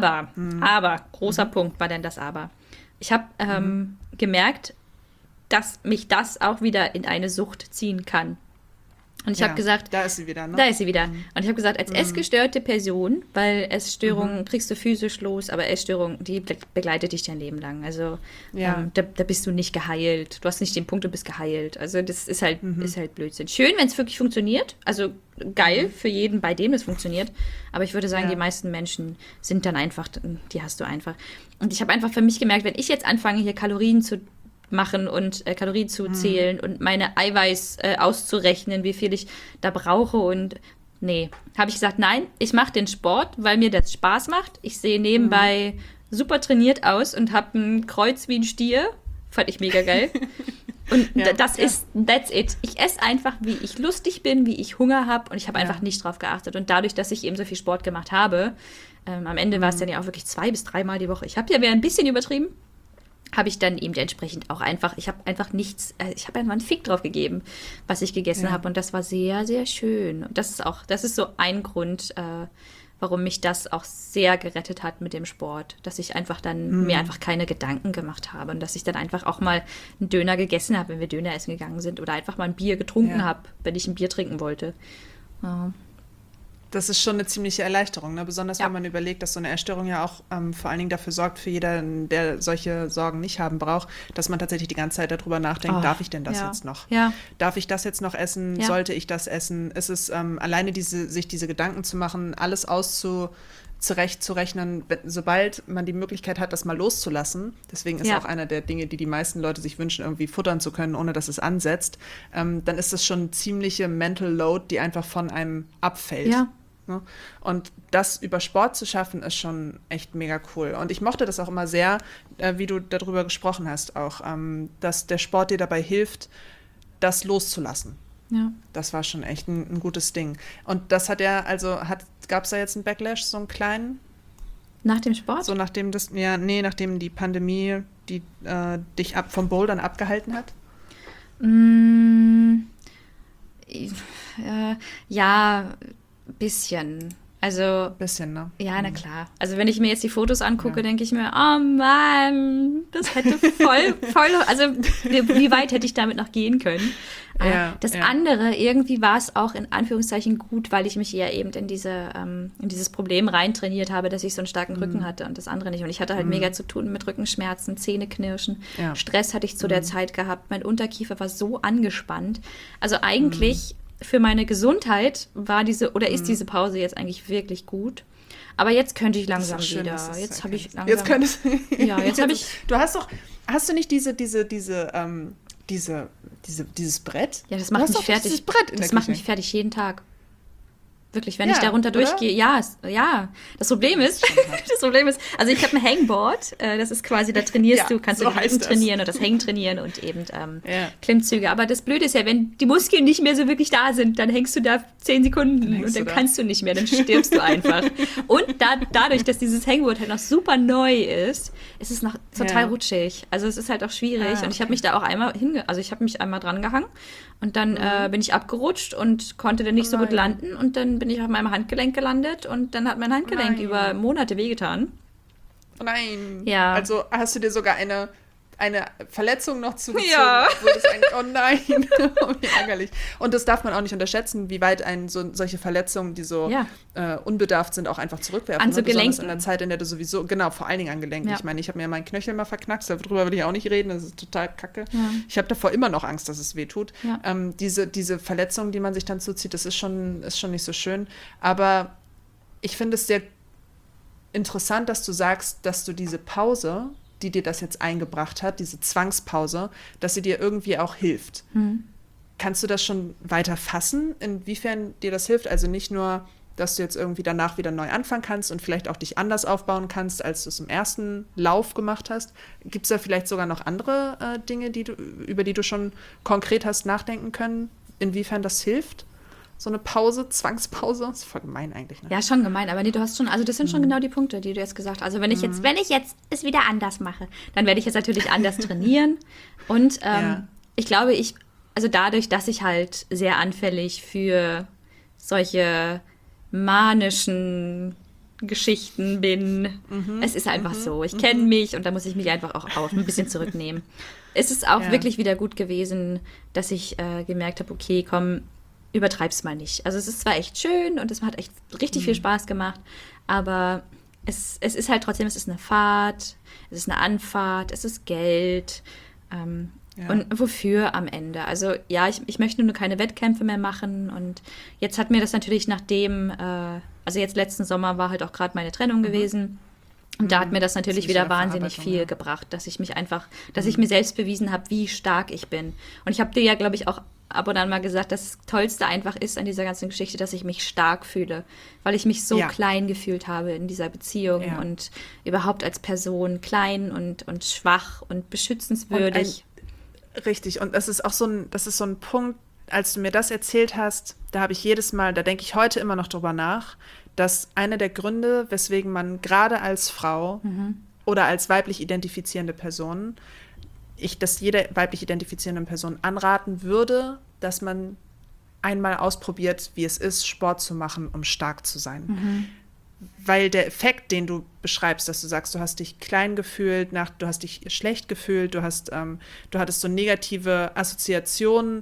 Aber, großer Punkt war denn das Aber. Ich habe gemerkt, dass mich das auch wieder in eine Sucht ziehen kann. Und ich habe gesagt, da ist sie wieder, ne? Da ist sie wieder. Und ich habe gesagt, als essgestörte Person, weil Essstörungen kriegst du physisch los, aber Essstörung, die begleitet dich dein Leben lang. Also da bist du nicht geheilt. Du hast nicht den Punkt, du bist geheilt. Also das ist halt Blödsinn. Schön, wenn es wirklich funktioniert. Also geil für jeden, bei dem es funktioniert. Aber ich würde sagen, die meisten Menschen sind dann einfach, die hast du einfach. Und ich habe einfach für mich gemerkt, wenn ich jetzt anfange, hier Kalorien zu machen und Kalorien zu zählen und meine Eiweiß auszurechnen, wie viel ich da brauche und habe ich gesagt, nein, ich mache den Sport, weil mir das Spaß macht. Ich sehe nebenbei super trainiert aus und habe ein Kreuz wie ein Stier. Fand ich mega geil. Und that's it. Ich esse einfach, wie ich lustig bin, wie ich Hunger habe und ich habe einfach nicht drauf geachtet. Und dadurch, dass ich eben so viel Sport gemacht habe, am Ende war es dann ja auch wirklich 2 bis 3 Mal die Woche. Ich habe ja wieder ein bisschen übertrieben, habe ich dann eben entsprechend auch einfach, ich habe einfach einen Fick drauf gegeben, was ich gegessen habe und das war sehr, sehr schön. Und das ist so ein Grund, warum mich das auch sehr gerettet hat mit dem Sport, dass ich einfach dann mir einfach keine Gedanken gemacht habe und dass ich dann einfach auch mal einen Döner gegessen habe, wenn wir Döner essen gegangen sind oder einfach mal ein Bier getrunken habe, wenn ich ein Bier trinken wollte. Ja. Das ist schon eine ziemliche Erleichterung, ne? Besonders wenn man überlegt, dass so eine Essstörung ja auch vor allen Dingen dafür sorgt, für jeden, der solche Sorgen nicht haben braucht, dass man tatsächlich die ganze Zeit darüber nachdenkt, darf ich denn das jetzt noch? Ja. Darf ich das jetzt noch essen? Ja. Sollte ich das essen? Ist es alleine sich diese Gedanken zu machen, alles zurechnen, sobald man die Möglichkeit hat, das mal loszulassen. Deswegen ist auch einer der Dinge, die die meisten Leute sich wünschen, irgendwie futtern zu können, ohne dass es ansetzt. Dann ist das schon eine ziemliche Mental Load, die einfach von einem abfällt. Ja. Und das über Sport zu schaffen, ist schon echt mega cool. Und ich mochte das auch immer sehr, wie du darüber gesprochen hast, auch, dass der Sport dir dabei hilft, das loszulassen. Ja. Das war schon echt ein gutes Ding. Und das gab es da jetzt einen Backlash, so einen kleinen? Nach dem Sport? So nachdem nachdem die Pandemie dich vom Bouldern abgehalten hat? Ja, bisschen. Also, Bisschen, ne? ja, na klar. Also wenn ich mir jetzt die Fotos angucke, denke ich mir, oh Mann, das hätte voll, also wie weit hätte ich damit noch gehen können? Das andere, irgendwie war es auch in Anführungszeichen gut, weil ich mich eher eben in dieses Problem reintrainiert habe, dass ich so einen starken Rücken hatte und das andere nicht. Und ich hatte halt mega zu tun mit Rückenschmerzen, Zähneknirschen. Ja. Stress hatte ich zu der Zeit gehabt. Mein Unterkiefer war so angespannt. Also eigentlich für meine Gesundheit ist diese Pause jetzt eigentlich wirklich gut. Aber jetzt könnte ich langsam schön, wieder. dass es Jetzt so habe ich ist. langsam. Jetzt könntest Ja, jetzt habe ich. Hast du nicht dieses Brett? Ja, das Du macht hast mich doch fertig. dieses Brett in Das der macht Küche. mich fertig jeden Tag. Wirklich, wenn Ja, ich darunter oder? durchgehe. Ja, das Problem ist, also ich habe ein Hangboard, das ist quasi, da trainierst Ja, du, kannst so du den heißt Rücken das. trainieren und das Hängen trainieren und eben Ja. Klimmzüge. Aber das Blöde ist ja, wenn die Muskeln nicht mehr so wirklich da sind, dann hängst du da 10 Sekunden hängst und dann du da. kannst du nicht mehr, dann stirbst du einfach. Und dadurch, dass dieses Hangboard halt noch super neu ist es noch total Ja. rutschig. Also es ist halt auch schwierig und ich habe mich da auch einmal ich habe mich einmal dran gehangen und dann bin ich abgerutscht und konnte dann nicht so gut nein. landen und dann bin ich auf meinem Handgelenk gelandet und dann hat mein Handgelenk Nein. über Monate wehgetan. Oh nein. Ja. Also hast du dir sogar eine Verletzung noch zugezogen? Ja. obwohl das oh nein. Wie ärgerlich. Und das darf man auch nicht unterschätzen, wie weit solche Verletzungen, die so Ja. unbedarft sind, auch einfach zurückwerfen. An so ne? Besonders Gelenken. in der Zeit, in der du sowieso, genau, vor allen Dingen an Gelenken. Ja. Ich meine, ich habe mir meinen Knöchel mal verknackst, darüber will ich auch nicht reden, das ist total kacke. Ja. Ich habe davor immer noch Angst, dass es weh tut. Ja. Diese Verletzungen, die man sich dann zuzieht, das ist schon nicht so schön. Aber ich finde es sehr interessant, dass du sagst, dass du diese Pause, die dir das jetzt eingebracht hat, diese Zwangspause, dass sie dir irgendwie auch hilft. Kannst du das schon weiter fassen, inwiefern dir das hilft? Also nicht nur, dass du jetzt irgendwie danach wieder neu anfangen kannst und vielleicht auch dich anders aufbauen kannst, als du es im ersten Lauf gemacht hast. Gibt es da vielleicht sogar noch andere Dinge, über die du schon konkret hast nachdenken können, inwiefern das hilft? So eine Pause, Zwangspause, das ist voll gemein eigentlich. Ne? Ja, schon gemein, aber nee, du hast schon, also das sind schon genau die Punkte, die du jetzt gesagt hast. Also wenn ich jetzt es wieder anders mache, dann werde ich jetzt natürlich anders trainieren. Und Ja. ich glaube, also dadurch, dass ich halt sehr anfällig für solche manischen Geschichten bin, es ist einfach so. Ich kenne mich und da muss ich mich einfach auch ein bisschen zurücknehmen. Es ist auch Ja. wirklich wieder gut gewesen, dass ich gemerkt habe, okay, komm, übertreib's mal nicht. Also es ist zwar echt schön und es hat echt richtig viel Spaß gemacht, aber es ist halt trotzdem, es ist eine Fahrt, es ist eine Anfahrt, es ist Geld. Ja. Und wofür am Ende? Also ja, ich möchte nur keine Wettkämpfe mehr machen und jetzt hat mir das natürlich also jetzt letzten Sommer war halt auch gerade meine Trennung gewesen. Und da hat mir das natürlich Ziemliche wieder wahnsinnig Verarbeitung, viel ja. gebracht, dass ich mir selbst bewiesen habe, wie stark ich bin. Und ich habe dir ja, glaube ich, auch ab und an mal gesagt, dass das Tollste einfach ist an dieser ganzen Geschichte, dass ich mich stark fühle, weil ich mich so Ja. klein gefühlt habe in dieser Beziehung Ja. und überhaupt als Person klein und schwach und beschützenswürdig. Richtig, und das ist auch so ein Punkt, als du mir das erzählt hast, da denke ich heute immer noch drüber nach, dass einer der Gründe, weswegen man gerade als Frau oder als weiblich identifizierende Person, das jeder weiblich identifizierenden Person anraten würde, dass man einmal ausprobiert, wie es ist, Sport zu machen, um stark zu sein. Weil der Effekt, den du beschreibst, dass du sagst, du hast dich klein gefühlt, du hast dich schlecht gefühlt, du hattest so negative Assoziationen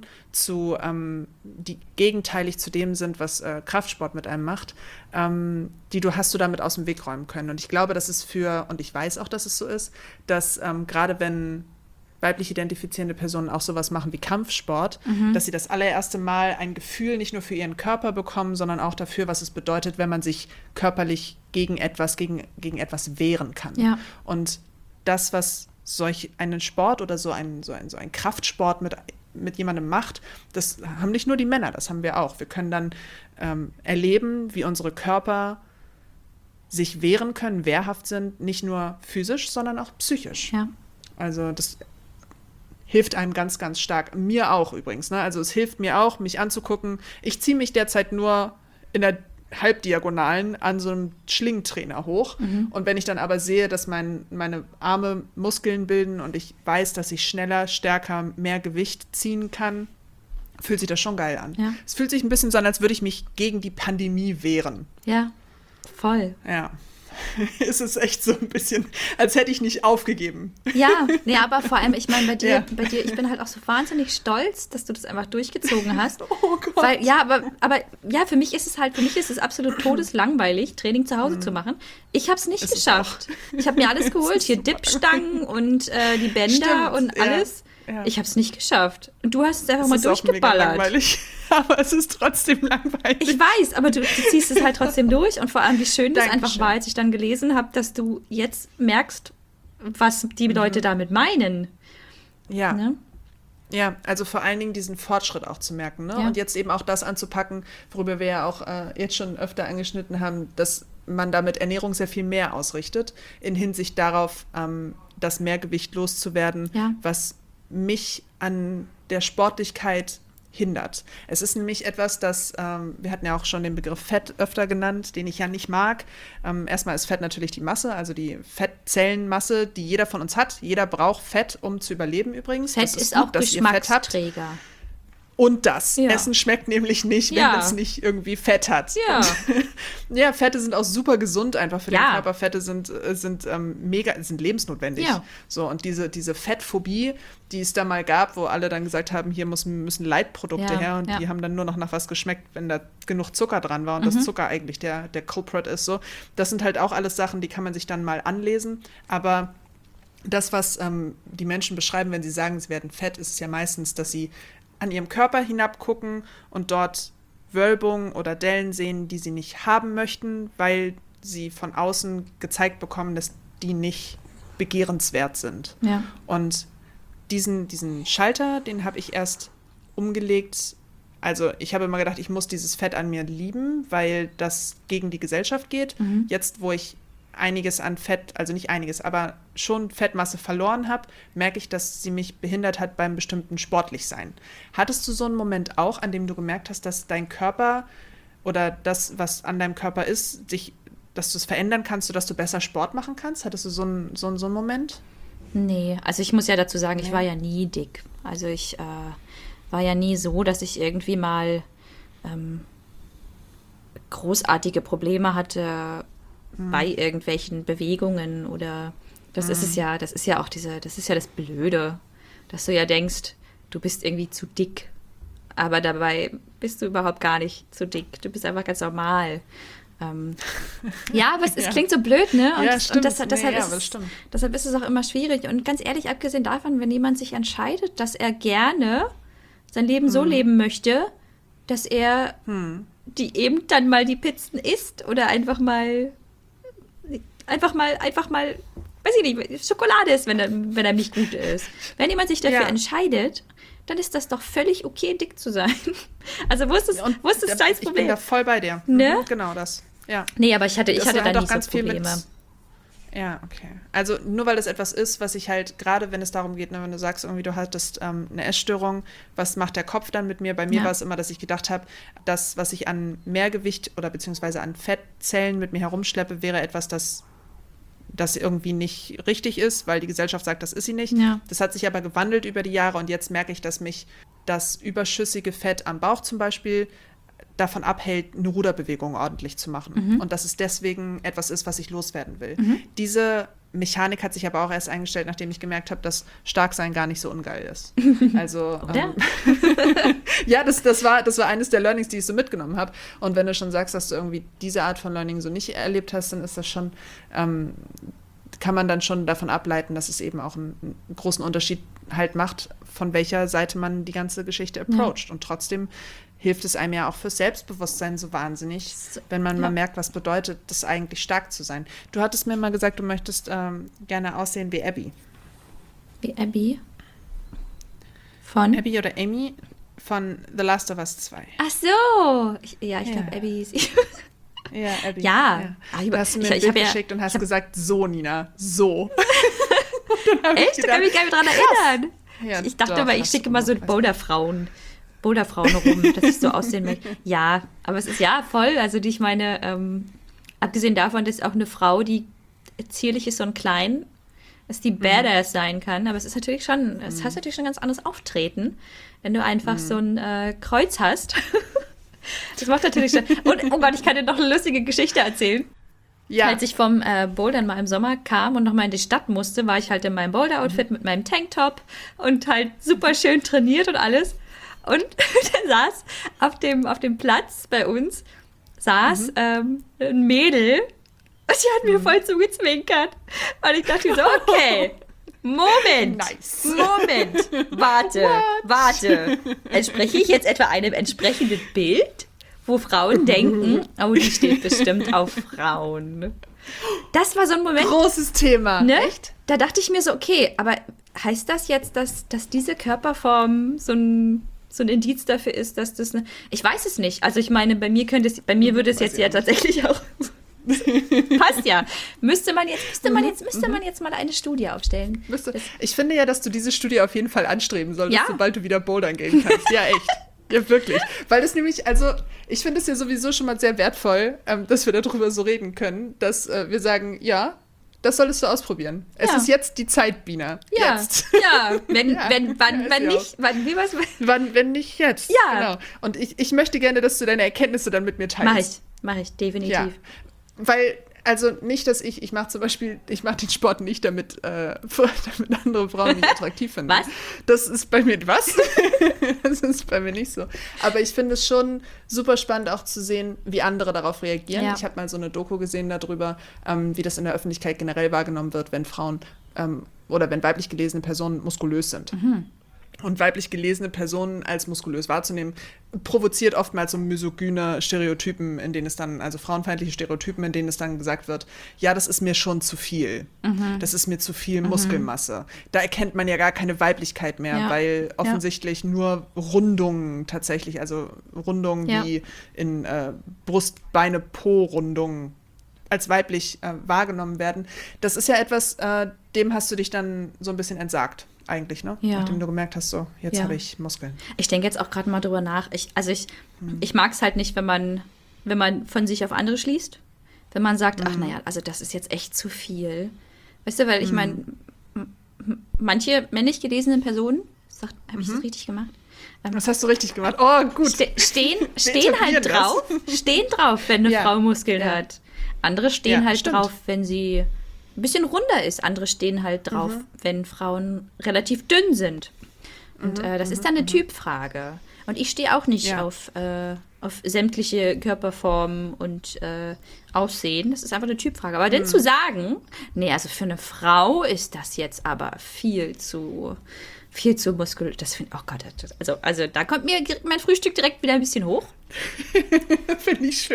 die gegenteilig zu dem sind, was Kraftsport mit einem macht, hast du damit aus dem Weg räumen können. Und ich glaube, und ich weiß auch, dass es so ist, dass gerade wenn weiblich identifizierende Personen auch sowas machen wie Kampfsport, dass sie das allererste Mal ein Gefühl nicht nur für ihren Körper bekommen, sondern auch dafür, was es bedeutet, wenn man sich körperlich gegen etwas wehren kann. Ja. Und das, was solch einen Sport oder so ein Kraftsport mit jemandem macht, das haben nicht nur die Männer, das haben wir auch. Wir können dann erleben, wie unsere Körper sich wehren können, wehrhaft sind, nicht nur physisch, sondern auch psychisch. Ja. Also das hilft einem ganz, ganz stark. Mir auch übrigens. Ne? Also es hilft mir auch, mich anzugucken. Ich ziehe mich derzeit nur Halbdiagonalen an so einem Schlingentrainer hoch. Und wenn ich dann aber sehe, dass meine Arme Muskeln bilden und ich weiß, dass ich schneller, stärker, mehr Gewicht ziehen kann, fühlt sich das schon geil an. Ja. Es fühlt sich ein bisschen so an, als würde ich mich gegen die Pandemie wehren. Ja, voll. Ja. Es ist echt so ein bisschen, als hätte ich nicht aufgegeben. Ja, nee, aber vor allem, ich meine, bei dir, ich bin halt auch so wahnsinnig stolz, dass du das einfach durchgezogen hast. Oh Gott. Weil, ja, aber ja, für mich ist es absolut todeslangweilig, Training zu Hause zu machen. Ich habe es nicht geschafft. Ich habe mir alles geholt, hier Dip-Stangen und die Bänder Stimmt, und alles. Ja. Ich habe es nicht geschafft. Und du hast es einfach Es mal ist auch mega durchgeballert. langweilig, aber es ist trotzdem langweilig. Ich weiß, aber du ziehst es halt trotzdem durch. Und vor allem, wie schön das einfach Dankeschön. war, als ich dann gelesen habe, dass du jetzt merkst, was die Leute damit meinen. Ja. Ne? Ja, also vor allen Dingen diesen Fortschritt auch zu merken. Ne? Ja. Und jetzt eben auch das anzupacken, worüber wir ja auch jetzt schon öfter angeschnitten haben, dass man damit Ernährung sehr viel mehr ausrichtet, in Hinsicht darauf, das Mehrgewicht loszuwerden, Ja. was mich an der Sportlichkeit hindert. Es ist nämlich etwas, das, wir hatten ja auch schon den Begriff Fett öfter genannt, den ich ja nicht mag. Erstmal ist Fett natürlich die Masse, also die Fettzellenmasse, die jeder von uns hat. Jeder braucht Fett, um zu überleben übrigens. Fett Das ist gut, auch dass ihr Fett habt. Geschmacksträger. Und das. Ja. Essen schmeckt nämlich nicht, wenn Ja. es nicht irgendwie Fett hat. Ja. Und, ja, Fette sind auch super gesund einfach für den Ja. Körper. Fette sind lebensnotwendig. Ja. So, und diese Fettphobie, die es da mal gab, wo alle dann gesagt haben, hier müssen Leitprodukte Ja, her und ja. die haben dann nur noch nach was geschmeckt, wenn da genug Zucker dran war und das Zucker eigentlich der Culprit ist. So. Das sind halt auch alles Sachen, die kann man sich dann mal anlesen. Aber das, was die Menschen beschreiben, wenn sie sagen, sie werden fett, ist es ja meistens, dass sie an ihrem Körper hinabgucken und dort Wölbungen oder Dellen sehen, die sie nicht haben möchten, weil sie von außen gezeigt bekommen, dass die nicht begehrenswert sind. Ja. Und diesen Schalter, den habe ich erst umgelegt. Also ich habe immer gedacht, ich muss dieses Fett an mir lieben, weil das gegen die Gesellschaft geht. Jetzt, wo ich einiges an Fett, also nicht einiges, aber schon Fettmasse verloren habe, merke ich, dass sie mich behindert hat beim bestimmten Sportlichsein. Hattest du so einen Moment auch, an dem du gemerkt hast, dass dein Körper oder das, was an deinem Körper ist, dass du es verändern kannst, sodass du besser Sport machen kannst? Hattest du so einen Moment? Nee, also ich muss ja dazu sagen, ich war ja nie dick. Also ich war ja nie so, dass ich irgendwie mal großartige Probleme hatte bei irgendwelchen Bewegungen oder das ist ja auch das ist ja das Blöde, dass du ja denkst, du bist irgendwie zu dick, aber dabei bist du überhaupt gar nicht zu dick, du bist einfach ganz normal. Ja, aber es klingt so blöd, ne? Und, Ja, stimmt. deshalb das stimmt. deshalb ist es auch immer schwierig. Und ganz ehrlich, abgesehen davon, wenn jemand sich entscheidet, dass er gerne sein Leben so leben möchte, dass er die eben dann mal die Pizzen isst oder einfach mal, weiß ich nicht, Schokolade isst, wenn er nicht gut ist. Wenn jemand sich dafür entscheidet, dann ist das doch völlig okay, dick zu sein. Also wo ist das dein Ich bin Problem? da voll bei dir. Ne? Genau das. Ja. Nee, aber ich hatte Das da hat nie auch ganz so viel Probleme. Ja, okay. Also nur weil das etwas ist, was ich halt, gerade wenn es darum geht, ne, wenn du sagst, irgendwie du hattest eine Essstörung, was macht der Kopf dann mit mir? Bei mir war es immer, dass ich gedacht habe, das, was ich an Mehrgewicht oder beziehungsweise an Fettzellen mit mir herumschleppe, wäre etwas, das irgendwie nicht richtig ist, weil die Gesellschaft sagt, das ist sie nicht. Ja. Das hat sich aber gewandelt über die Jahre und jetzt merke ich, dass mich das überschüssige Fett am Bauch zum Beispiel davon abhält, eine Ruderbewegung ordentlich zu machen. Und dass es deswegen etwas ist, was ich loswerden will. Diese Mechanik hat sich aber auch erst eingestellt, nachdem ich gemerkt habe, dass Starksein gar nicht so ungeil ist. Also ja, das war eines der Learnings, die ich so mitgenommen habe. Und wenn du schon sagst, dass du irgendwie diese Art von Learning so nicht erlebt hast, dann ist das schon, kann man dann schon davon ableiten, dass es eben auch einen großen Unterschied halt macht, von welcher Seite man die ganze Geschichte approacht. Und trotzdem hilft es einem ja auch fürs Selbstbewusstsein so wahnsinnig, wenn man mal merkt, was bedeutet, das eigentlich stark zu sein. Du hattest mir mal gesagt, du möchtest gerne aussehen wie Abby. Wie Abby? Von? Abby oder Amy von The Last of Us 2. Ach so. Ich glaube, Abby ist... Ja, Abby. Ja. Du hast mir ein Bild geschickt und hast gesagt, so, Nina, so. Echt? Da kann ich mich gar nicht dran erinnern. Ja, Ich dachte doch, aber, ich hast schicke du mal so gemacht, Boulder-Frauen Boulderfrauen rum, dass ich so aussehen möchte. Ja, aber es ist ja voll. Also ich meine, abgesehen davon, dass auch eine Frau, die zierlich ist und klein, dass die Badass sein kann. Aber es ist natürlich schon, es hast natürlich schon ein ganz anderes Auftreten, wenn du einfach so ein Kreuz hast. Das macht natürlich schon. Und, oh Gott, ich kann dir noch eine lustige Geschichte erzählen. Ja. Als ich vom Bouldern mal im Sommer kam und nochmal in die Stadt musste, war ich halt in meinem Boulder-Outfit mit meinem Tanktop und halt super schön trainiert und alles. Und da saß auf dem Platz bei uns, ein Mädel und die hat mir voll zugezwinkert. Und ich dachte so, okay, Moment, Nice. warte. Entspreche ich jetzt etwa einem entsprechenden Bild, wo Frauen denken, oh, die steht bestimmt auf Frauen. Das war so ein Moment, Großes Thema. ne? Echt? Da dachte ich mir so, okay, aber heißt das jetzt, dass diese Körperform so ein Indiz dafür ist, dass das ich weiß es nicht. Also ich meine, bei mir würde es jetzt ja tatsächlich auch passt ja. Müsste man jetzt mal eine Studie aufstellen. Ich finde ja, dass du diese Studie auf jeden Fall anstreben solltest, Ja? sobald du wieder bouldern gehen kannst. Ja, echt. Ja, wirklich. Weil es nämlich, also, ich finde es ja sowieso schon mal sehr wertvoll, dass wir darüber so reden können, dass wir sagen, ja, das solltest du ausprobieren. Es Ja. ist jetzt die Zeit, Bina. Ja, Jetzt. ja. Wenn Ja, nicht, wie war's? Wann, wenn nicht jetzt? Ja. Genau. Und ich möchte gerne, dass du deine Erkenntnisse dann mit mir teilst. Mach ich, definitiv. Ja. Weil, also nicht, dass ich mache den Sport nicht, damit andere Frauen mich attraktiv finden. Was? Das ist bei mir, was? Das ist bei mir nicht so. Aber ich finde es schon super spannend auch zu sehen, wie andere darauf reagieren. Ja. Ich habe mal so eine Doku gesehen darüber, wie das in der Öffentlichkeit generell wahrgenommen wird, wenn Frauen oder wenn weiblich gelesene Personen muskulös sind. Und weiblich gelesene Personen als muskulös wahrzunehmen, provoziert oftmals so misogyne Stereotypen, in denen es dann, also frauenfeindliche Stereotypen, in denen es dann gesagt wird, ja, das ist mir schon zu viel. Das ist mir zu viel Muskelmasse. Da erkennt man ja gar keine Weiblichkeit mehr, Ja. weil offensichtlich nur Rundungen tatsächlich, also Rundungen Ja. wie in Brust, Beine, Po-Rundungen als weiblich wahrgenommen werden. Das ist ja etwas, dem hast du dich dann so ein bisschen entsagt. Eigentlich, ne? Ja. Nachdem du gemerkt hast, so, jetzt Ja. habe ich Muskeln. Ich denke jetzt auch gerade mal drüber nach. Ich mag es halt nicht, wenn man von sich auf andere schließt. Wenn man sagt, ach naja, also das ist jetzt echt zu viel. Weißt du, weil ich meine, manche männlich gelesene Personen, habe ich das richtig gemacht? Das hast du richtig gemacht. Oh, gut. Stehen etablieren halt das. stehen drauf, wenn eine Ja. Frau Muskeln Ja. hat. Andere stehen Ja, halt stimmt. drauf, wenn sie ein bisschen runder ist. Andere stehen halt drauf, wenn Frauen relativ dünn sind. Und das ist dann eine Typfrage. Und ich stehe auch nicht Ja. auf sämtliche Körperformen und Aussehen. Das ist einfach eine Typfrage. Aber dann zu sagen, nee, also für eine Frau ist das jetzt aber viel zu muskulös. Das finde ich, oh Gott, also da kommt mir mein Frühstück direkt wieder ein bisschen hoch. Finde ich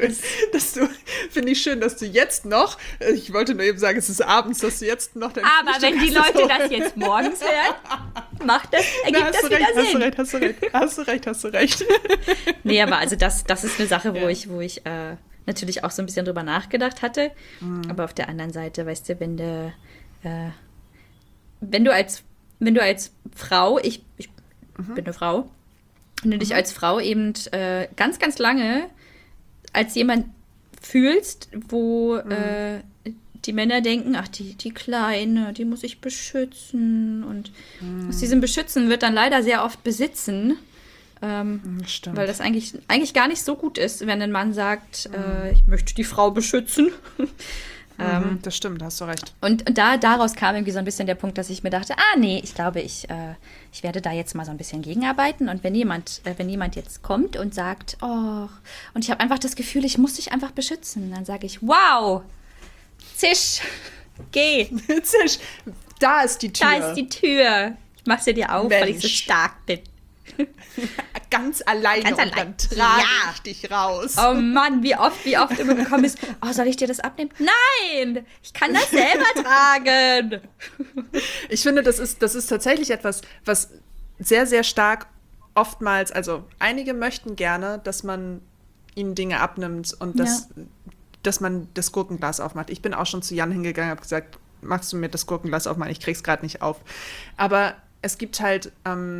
schön, dass du jetzt noch, ich wollte nur eben sagen, es ist abends, dass du jetzt noch dein Aber Frühstück wenn die hast. Leute das jetzt morgens hören, ergibt das wieder Sinn. Hast du recht. Nee, aber also das ist eine Sache, wo ich natürlich auch so ein bisschen drüber nachgedacht hatte. Aber auf der anderen Seite, weißt du, wenn du als Frau, ich bin eine Frau, wenn du dich als Frau eben ganz, ganz lange als jemand fühlst, wo die Männer denken, ach, die Kleine, die muss ich beschützen. Und aus diesem Beschützen wird dann leider sehr oft besitzen. Stimmt. Weil das eigentlich gar nicht so gut ist, wenn ein Mann sagt, ich möchte die Frau beschützen. Das stimmt, da hast du recht. Und daraus kam irgendwie so ein bisschen der Punkt, dass ich mir dachte, nee, ich glaube, ich werde da jetzt mal so ein bisschen gegenarbeiten. Und wenn jemand jetzt kommt und sagt, oh, und ich habe einfach das Gefühl, ich muss dich einfach beschützen, dann sage ich, wow, zisch, geh, Zisch, da ist die Tür. da ist die Tür. Ich mache sie dir auf, weil ich so Mensch. stark bin. Ganz alleine Ganz und allein. dann trage Ja. ich dich raus. Oh Mann, wie oft immer gekommen ist, oh, soll ich dir das abnehmen? Nein, ich kann das selber tragen. Ich finde, das ist tatsächlich etwas, was sehr, sehr stark oftmals, also einige möchten gerne, dass man ihnen Dinge abnimmt und dass man das Gurkenglas aufmacht. Ich bin auch schon zu Jan hingegangen und habe gesagt, magst du mir das Gurkenglas aufmachen? Ich krieg's gerade nicht auf. Aber es gibt halt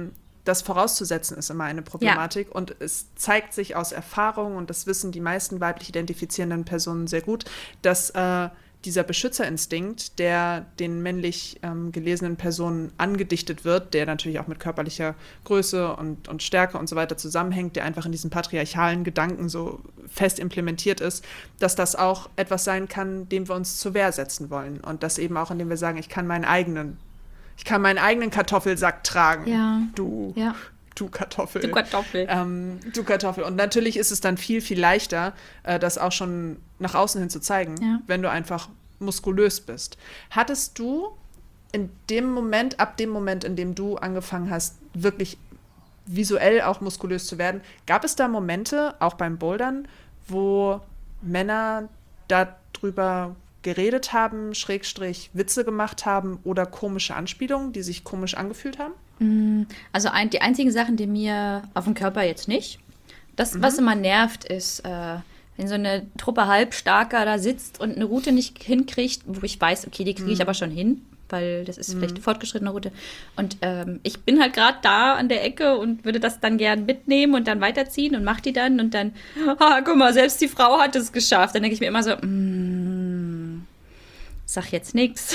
das vorauszusetzen ist immer eine Problematik. Und es zeigt sich aus Erfahrung, und das wissen die meisten weiblich identifizierenden Personen sehr gut, dass dieser Beschützerinstinkt, der den männlich gelesenen Personen angedichtet wird, der natürlich auch mit körperlicher Größe und Stärke und so weiter zusammenhängt, der einfach in diesen patriarchalen Gedanken so fest implementiert ist, dass das auch etwas sein kann, dem wir uns zur Wehr setzen wollen. Und das eben auch, indem wir sagen, ich kann meinen eigenen Kartoffelsack tragen. Ja. Du Kartoffel. Du Kartoffel. Du Kartoffel. Und natürlich ist es dann viel, viel leichter, das auch schon nach außen hin zu zeigen, wenn du einfach muskulös bist. Hattest du ab dem Moment, in dem du angefangen hast, wirklich visuell auch muskulös zu werden, gab es da Momente, auch beim Bouldern, wo Männer darüber geredet haben, Schrägstrich Witze gemacht haben oder komische Anspielungen, die sich komisch angefühlt haben? Also die einzigen Sachen, die mir auf dem Körper jetzt nicht. Das, was immer nervt, ist, wenn so eine Truppe Halbstarker da sitzt und eine Route nicht hinkriegt, wo ich weiß, okay, die kriege ich aber schon hin, weil das ist vielleicht eine fortgeschrittene Route. Und ich bin halt gerade da an der Ecke und würde das dann gern mitnehmen und dann weiterziehen und mache die dann. Und dann, guck mal, selbst die Frau hat es geschafft. Dann denke ich mir immer so, sag jetzt nichts.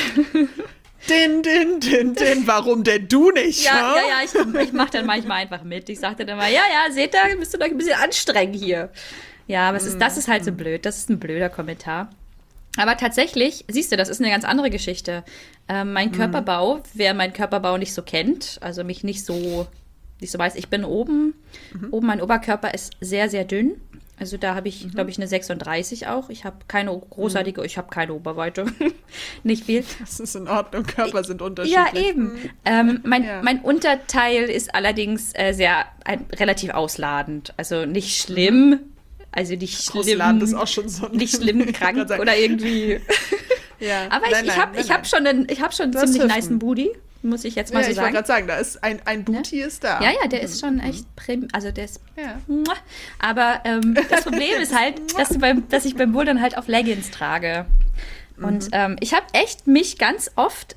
Warum denn du nicht? Ja, ich mache dann manchmal einfach mit. Ich sage dann immer, ja, seht ihr, müsst ihr euch ein bisschen anstrengen hier. Ja, aber das ist halt so blöd. Das ist ein blöder Kommentar. Aber tatsächlich, siehst du, das ist eine ganz andere Geschichte. Mein Körperbau, wer meinen Körperbau nicht so kennt, also mich nicht so weiß, ich bin oben, mein Oberkörper ist sehr, sehr dünn. Also da habe ich, glaube ich, eine 36 auch. Ich habe keine großartige, ich habe keine Oberweite. Nicht viel. Das ist in Ordnung, Körper sind unterschiedlich. Ja, eben. Mein Unterteil ist allerdings relativ ausladend. Also nicht schlimm. Also nicht schlimm. Ausladend ist auch schon so. Nicht schlimm krank oder irgendwie. Ja. Aber ich habe schon einen ziemlich nicen Booty. Muss ich jetzt mal so sagen. Ich wollte gerade sagen, da ist ein Booty ist da. Ja, der ist schon echt also der ist. Ja. Aber das Problem ist halt, dass ich beim Bouldern halt auf Leggings trage. Und ich habe echt mich ganz oft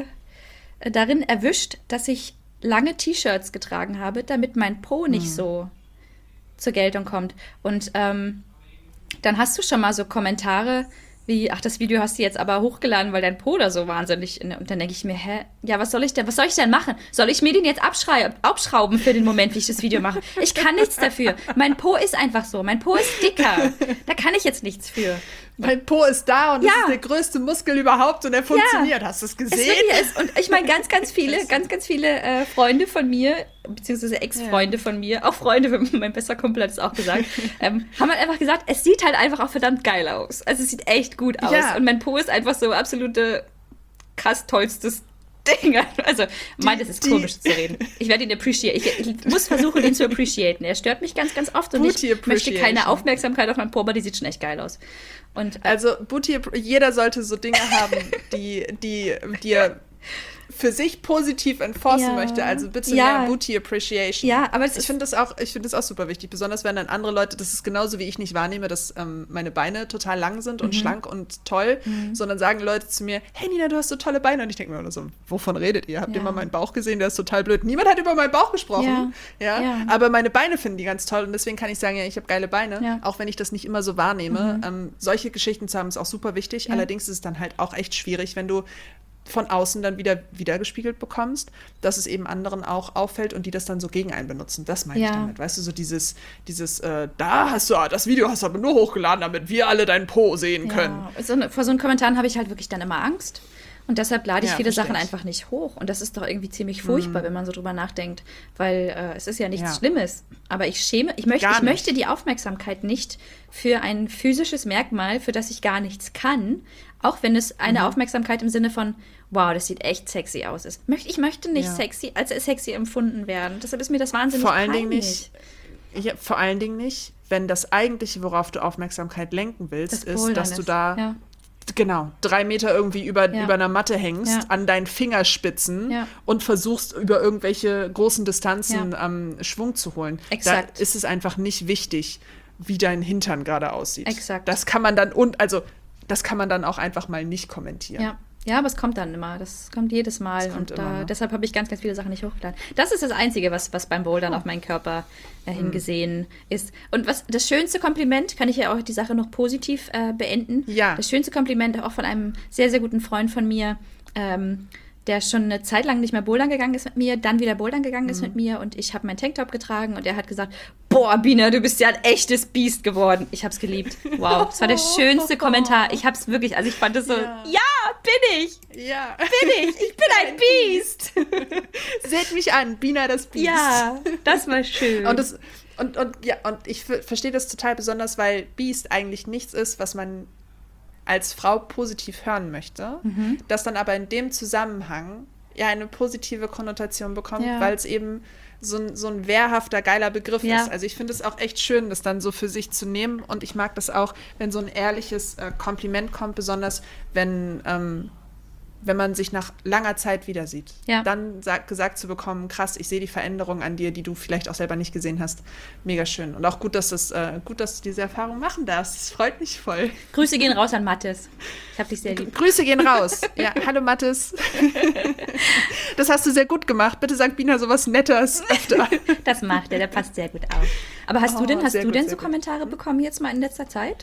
darin erwischt, dass ich lange T-Shirts getragen habe, damit mein Po nicht so zur Geltung kommt. Und dann hast du schon mal so Kommentare wie, ach, das Video hast du jetzt aber hochgeladen, weil dein Po da so wahnsinnig. Und dann denke ich mir, ja, was soll ich denn machen? Soll ich mir den jetzt abschrauben für den Moment, wie ich das Video mache? Ich kann nichts dafür. Mein Po ist einfach so. Mein Po ist dicker. Da kann ich jetzt nichts für. Mein Po ist da und das ist der größte Muskel überhaupt und er funktioniert. Hast du es gesehen? Und ich meine, ganz viele Freunde von mir, beziehungsweise Ex-Freunde von mir, auch Freunde, mein bester Kumpel hat es auch gesagt, haben halt einfach gesagt, es sieht halt einfach auch verdammt geil aus. Also es sieht echt gut aus. Ja. Und mein Po ist einfach so absolute krass tollstes Ding. Also, das ist komisch zu reden. Ich werde ihn appreciaten. Ich muss versuchen, ihn zu appreciaten. Er stört mich ganz, ganz oft und ich möchte keine Aufmerksamkeit auf meinen Po, aber die sieht schon echt geil aus. Und, also, jeder sollte so Dinge haben, die er für sich positiv enforcen möchte, also bitte mehr Booty Appreciation. Ja, aber ich finde das auch super wichtig, besonders wenn dann andere Leute, das ist genauso wie ich nicht wahrnehme, dass meine Beine total lang sind und schlank und toll, sondern sagen Leute zu mir, hey Nina, du hast so tolle Beine und ich denke mir nur so, wovon redet ihr? Habt ihr mal meinen Bauch gesehen? Der ist total blöd. Niemand hat über meinen Bauch gesprochen, aber meine Beine finden die ganz toll und deswegen kann ich sagen, ja, ich habe geile Beine, auch wenn ich das nicht immer so wahrnehme. Solche Geschichten zu haben ist auch super wichtig, allerdings ist es dann halt auch echt schwierig, wenn du von außen dann wieder gespiegelt bekommst, dass es eben anderen auch auffällt und die das dann so gegen einen benutzen. Das meine ich damit. Weißt du, so dieses das Video hast du aber nur hochgeladen, damit wir alle deinen Po sehen können. Vor so einen Kommentaren habe ich halt wirklich dann immer Angst. Und deshalb lade ich viele Sachen einfach nicht hoch. Und das ist doch irgendwie ziemlich furchtbar, wenn man so drüber nachdenkt. Weil es ist ja nichts Schlimmes. Aber ich möchte die Aufmerksamkeit nicht für ein physisches Merkmal, für das ich gar nichts kann. Auch wenn es eine Aufmerksamkeit im Sinne von, wow, das sieht echt sexy aus ist. Ich möchte nicht als sexy empfunden werden. Deshalb ist mir das wahnsinnig peinlich. Vor allen Dingen nicht, wenn das Eigentliche, worauf du Aufmerksamkeit lenken willst, ist, dass du da 3 Meter irgendwie über einer Matte hängst, an deinen Fingerspitzen und versuchst, über irgendwelche großen Distanzen Schwung zu holen. Exakt. Da ist es einfach nicht wichtig, wie dein Hintern gerade aussieht. Exakt. Das kann man dann auch einfach mal nicht kommentieren. Ja, aber es kommt dann immer. Das kommt jedes Mal. kommt Und immer, ne? deshalb habe ich ganz, ganz viele Sachen nicht hochgeladen. Das ist das Einzige, was beim Bouldern auf meinen Körper hingesehen ist. Und das schönste Kompliment, kann ich ja auch die Sache noch positiv beenden. Ja. Das schönste Kompliment auch von einem sehr, sehr guten Freund von mir, der schon eine Zeit lang nicht mehr bouldern gegangen ist mit mir, dann wieder bouldern gegangen ist mit mir und ich habe meinen Tanktop getragen und er hat gesagt, boah, Bina, du bist ja ein echtes Biest geworden. Ich habe es geliebt. Wow, das war der schönste Kommentar. Ich habe es wirklich, also ich fand es so, ja, bin ich, Ja. ich bin ein Biest. Seht mich an, Bina das Biest. Ja, das war schön. Und ich verstehe das total besonders, weil Biest eigentlich nichts ist, was man als Frau positiv hören möchte, das dann aber in dem Zusammenhang ja eine positive Konnotation bekommt, Ja. weil es eben so ein wehrhafter, geiler Begriff Ja. ist. Also ich finde es auch echt schön, das dann so für sich zu nehmen und ich mag das auch, wenn so ein ehrliches Kompliment kommt, besonders wenn man sich nach langer Zeit wieder sieht. Ja. Dann gesagt zu bekommen, krass, ich sehe die Veränderung an dir, die du vielleicht auch selber nicht gesehen hast. Mega schön. Und auch gut, dass du diese Erfahrung machen darfst. Das freut mich voll. Grüße gehen raus an Mathis. Ich habe dich sehr lieb. Grüße gehen raus. Ja, hallo Mathis. Das hast du sehr gut gemacht. Bitte sag Bina sowas Nettes öfter. Das macht er, der passt sehr gut auf. Aber hast du denn sehr gut, so sehr gut. Kommentare bekommen jetzt mal in letzter Zeit?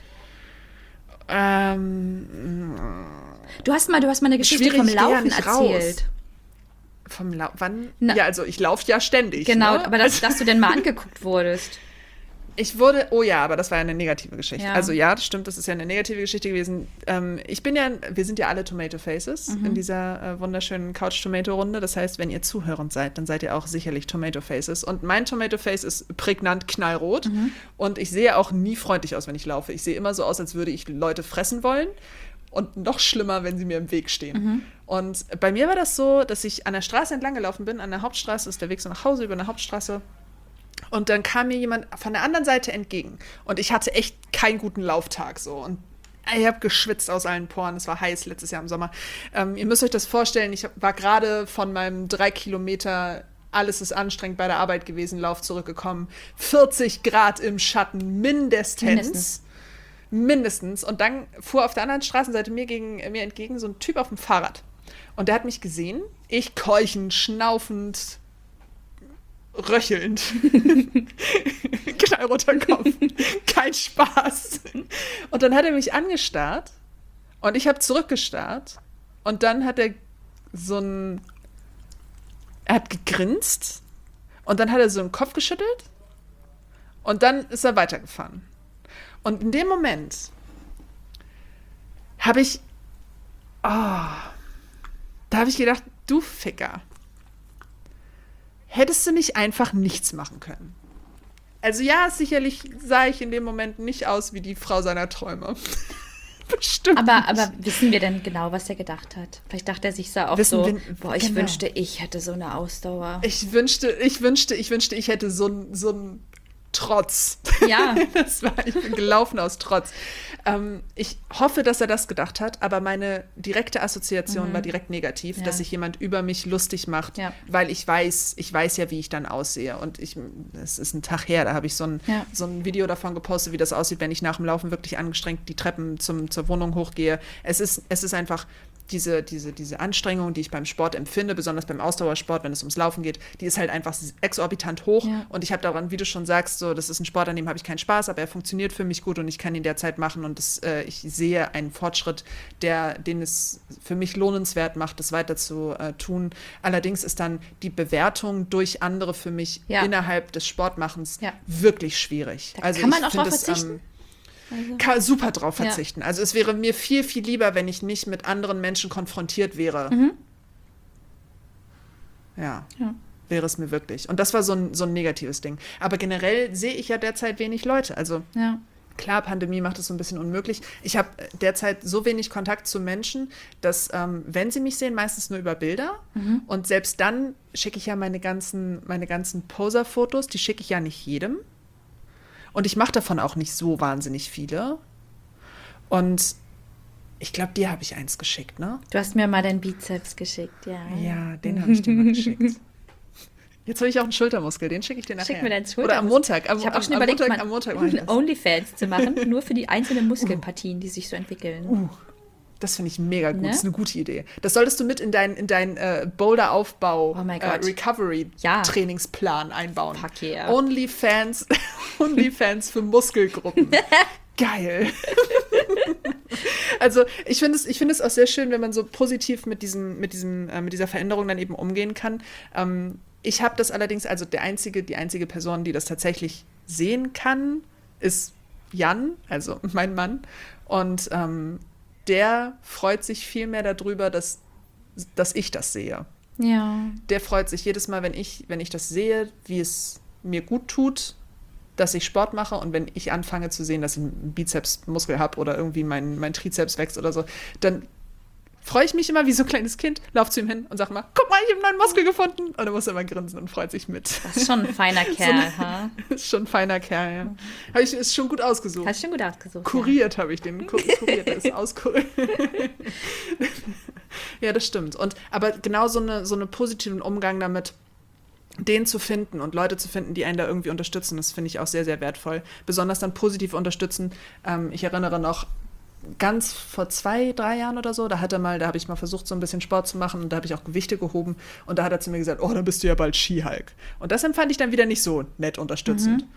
Du hast mal eine Geschichte Schwierig, vom ich geh ja Laufen nicht erzählt. Vom Wann? Na. Ja, also ich laufe ja ständig. Genau, ne? aber dass du denn mal angeguckt wurdest. Oh ja, aber das war ja eine negative Geschichte. Ja. Also ja, das stimmt, das ist ja eine negative Geschichte gewesen. Wir sind ja alle Tomato Faces in dieser wunderschönen Couch-Tomato-Runde. Das heißt, wenn ihr zuhörend seid, dann seid ihr auch sicherlich Tomato Faces. Und mein Tomato Face ist prägnant knallrot. Und ich sehe auch nie freundlich aus, wenn ich laufe. Ich sehe immer so aus, als würde ich Leute fressen wollen. Und noch schlimmer, wenn sie mir im Weg stehen. Und bei mir war das so, dass ich an der Straße entlang gelaufen bin. An der Hauptstraße ist der Weg so nach Hause über eine Hauptstraße. Und dann kam mir jemand von der anderen Seite entgegen. Und ich hatte echt keinen guten Lauftag so. Und ich habe geschwitzt aus allen Poren. Es war heiß letztes Jahr im Sommer. Ihr müsst euch das vorstellen, ich war gerade von meinem 3 Kilometer alles ist anstrengend bei der Arbeit gewesen, Lauf zurückgekommen. 40 Grad im Schatten, mindestens. Und dann fuhr auf der anderen Straßenseite mir entgegen so ein Typ auf dem Fahrrad. Und der hat mich gesehen. Ich keuchend, schnaufend, röchelnd. Knallroter Kopf. Kein Spaß. Und dann hat er mich angestarrt und ich habe zurückgestarrt und dann hat er hat gegrinst und dann hat er so den Kopf geschüttelt und dann ist er weitergefahren. Und in dem Moment habe ich gedacht, du Ficker. Hättest du nicht einfach nichts machen können? Also ja, sicherlich sah ich in dem Moment nicht aus wie die Frau seiner Träume. Bestimmt Aber nicht. wissen wir denn genau, was er gedacht hat? Vielleicht dachte er sich auch Wissen so, wir- boah, ich genau. wünschte, ich hätte so eine Ausdauer. Ich wünschte, ich hätte so ein Trotz. Ja. Ich bin gelaufen aus Trotz. Ich hoffe, dass er das gedacht hat, aber meine direkte Assoziation war direkt negativ, Ja. dass sich jemand über mich lustig macht, Ja. weil ich weiß ja, wie ich dann aussehe. Und es ist ein Tag her, da habe ich so ein Video davon gepostet, wie das aussieht, wenn ich nach dem Laufen wirklich angestrengt die Treppen zur Wohnung hochgehe. Es ist einfach diese Anstrengung, die ich beim Sport empfinde, besonders beim Ausdauersport, wenn es ums Laufen geht, die ist halt einfach exorbitant hoch. Ja. Und ich habe daran, wie du schon sagst, so, das ist ein Sport, an dem habe ich keinen Spaß, aber er funktioniert für mich gut und ich kann ihn derzeit machen. Und ich sehe einen Fortschritt, den es für mich lohnenswert macht, das weiter zu tun. Allerdings ist dann die Bewertung durch andere für mich innerhalb des Sportmachens wirklich schwierig. Da kann man auch drauf es, verzichten? kann super drauf verzichten. Also es wäre mir viel, viel lieber, wenn ich nicht mit anderen Menschen konfrontiert wäre. Ja. Wäre es mir wirklich. Und das war so ein negatives Ding. Aber generell sehe ich ja derzeit wenig Leute. Also Ja. klar, Pandemie macht es so ein bisschen unmöglich. Ich habe derzeit so wenig Kontakt zu Menschen, dass, wenn sie mich sehen, meistens nur über Bilder. Und selbst dann schicke ich ja meine ganzen Poser-Fotos, die schicke ich ja nicht jedem. Und ich mache davon auch nicht so wahnsinnig viele. Und ich glaube, dir habe ich eins geschickt, ne? Du hast mir mal deinen Bizeps geschickt, ja. Ja, den habe ich dir mal geschickt. Jetzt habe ich auch einen Schultermuskel, den schicke ich dir nachher. Schick mir deinen Oder am Montag. Ich habe auch schon überlegt, am Montag mache ich das. Onlyfans zu machen, nur für die einzelnen Muskelpartien, die sich so entwickeln. Das finde ich mega gut. Ne? Das ist eine gute Idee. Das solltest du mit in dein Boulder-Aufbau Oh mein Gott. Recovery-Trainingsplan einbauen. Fuck yeah. OnlyFans für Muskelgruppen. Geil. Also ich finde es auch sehr schön, wenn man so positiv mit dieser Veränderung dann eben umgehen kann. Ich habe das allerdings, also die einzige Person, die das tatsächlich sehen kann, ist Jan, also mein Mann. Und der freut sich viel mehr darüber, dass ich das sehe. Ja. Der freut sich jedes Mal, wenn ich das sehe, wie es mir gut tut, dass ich Sport mache, und wenn ich anfange zu sehen, dass ich einen Bizepsmuskel habe oder irgendwie mein Trizeps wächst oder so, dann freue ich mich immer wie so ein kleines Kind, laufe zu ihm hin und sage mal, guck mal, ich habe einen neuen Muskel gefunden. Und dann muss er immer grinsen und freut sich mit. Das ist schon ein feiner Kerl, ha? Ist schon ein feiner Kerl, ja. Ist schon gut ausgesucht. Hast du schon gut ausgesucht. Kuriert habe ich den. Kuriert, der ist auskuriert. Ja, das stimmt. Aber genau so eine positiven Umgang damit, den zu finden und Leute zu finden, die einen da irgendwie unterstützen, das finde ich auch sehr, sehr wertvoll. Besonders dann positiv unterstützen. Ich erinnere noch, ganz vor 2-3 Jahren oder so, da habe ich mal versucht, so ein bisschen Sport zu machen, und da habe ich auch Gewichte gehoben, und da hat er zu mir gesagt, oh, dann bist du ja bald Skihulk. Und das empfand ich dann wieder nicht so nett unterstützend.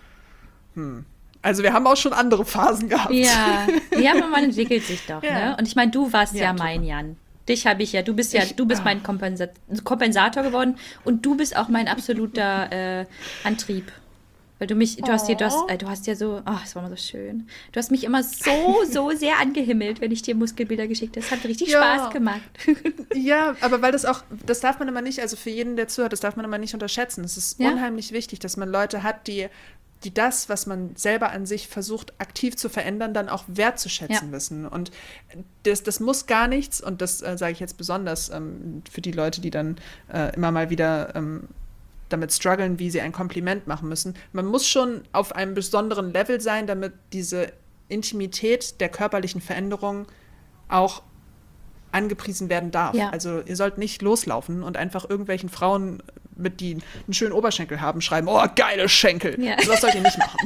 Also wir haben auch schon andere Phasen gehabt. Ja, aber man entwickelt sich doch, Ja. ne? Und ich meine, du warst ja total. mein Jan. Dich habe ich ja, du bist mein Kompensator geworden, und du bist auch mein absoluter Antrieb. Weil du hast ja so, das war immer so schön. Du hast mich immer so sehr angehimmelt, wenn ich dir Muskelbilder geschickt habe. Das hat richtig Spaß gemacht. Ja, aber weil das darf man immer nicht, also für jeden, der zuhört, das darf man immer nicht unterschätzen. Es ist unheimlich wichtig, dass man Leute hat, die das, was man selber an sich versucht, aktiv zu verändern, dann auch wertzuschätzen wissen. Und das muss gar nichts, und das sage ich jetzt besonders für die Leute, die dann immer mal wieder damit strugglen, wie sie ein Kompliment machen müssen. Man muss schon auf einem besonderen Level sein, damit diese Intimität der körperlichen Veränderung auch angepriesen werden darf. Ja. Also ihr sollt nicht loslaufen und einfach irgendwelchen Frauen, die einen schönen Oberschenkel haben, schreiben, oh, geile Schenkel. Ja. Das sollt ihr nicht machen.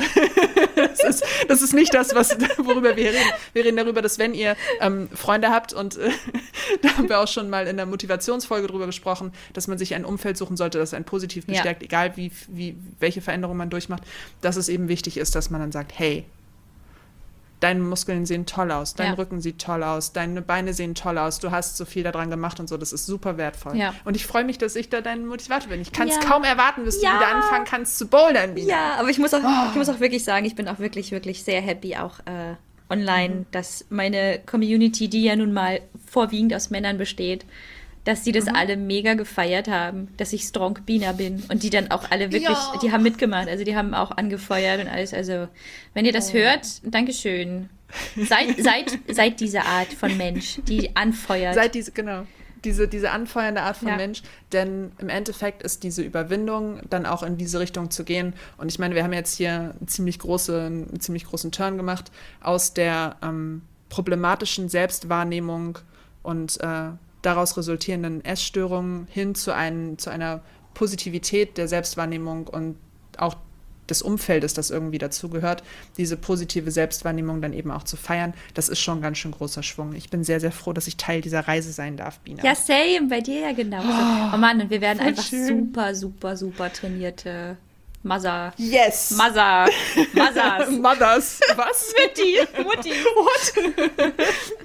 Das ist nicht das, worüber wir reden. Wir reden darüber, dass wenn ihr Freunde habt, und da haben wir auch schon mal in der Motivationsfolge drüber gesprochen, dass man sich ein Umfeld suchen sollte, das einen positiv bestärkt, egal welche Veränderung man durchmacht, dass es eben wichtig ist, dass man dann sagt, hey, deine Muskeln sehen toll aus, dein Rücken sieht toll aus, deine Beine sehen toll aus, du hast so viel daran gemacht und so, das ist super wertvoll. Ja. Und ich freue mich, dass ich da dein Motivator bin. Ich kann es kaum erwarten, bis du wieder anfangen kannst zu bouldern, Bina. Ja, aber ich muss auch wirklich sagen, ich bin auch wirklich, wirklich sehr happy, auch online, dass meine Community, die ja nun mal vorwiegend aus Männern besteht, dass die das alle mega gefeiert haben, dass ich Strong Bina bin, und die dann auch alle wirklich, die haben mitgemacht, also die haben auch angefeuert und alles, also wenn ihr das hört, Dankeschön. Seid diese Art von Mensch, die anfeuert. Seid diese anfeuernde Art von Mensch, denn im Endeffekt ist diese Überwindung, dann auch in diese Richtung zu gehen, und ich meine, wir haben jetzt hier einen ziemlich großen Turn gemacht aus der problematischen Selbstwahrnehmung und daraus resultierenden Essstörungen hin zu einer Positivität der Selbstwahrnehmung und auch des Umfeldes, das irgendwie dazugehört, diese positive Selbstwahrnehmung dann eben auch zu feiern, das ist schon ein ganz schön großer Schwung. Ich bin sehr, sehr froh, dass ich Teil dieser Reise sein darf, Bina. Ja, same, bei dir ja genauso. Oh Mann, und wir werden einfach super, super, super trainierte Mother. Yes! Mothers. Mothers. Was? Mutti. What?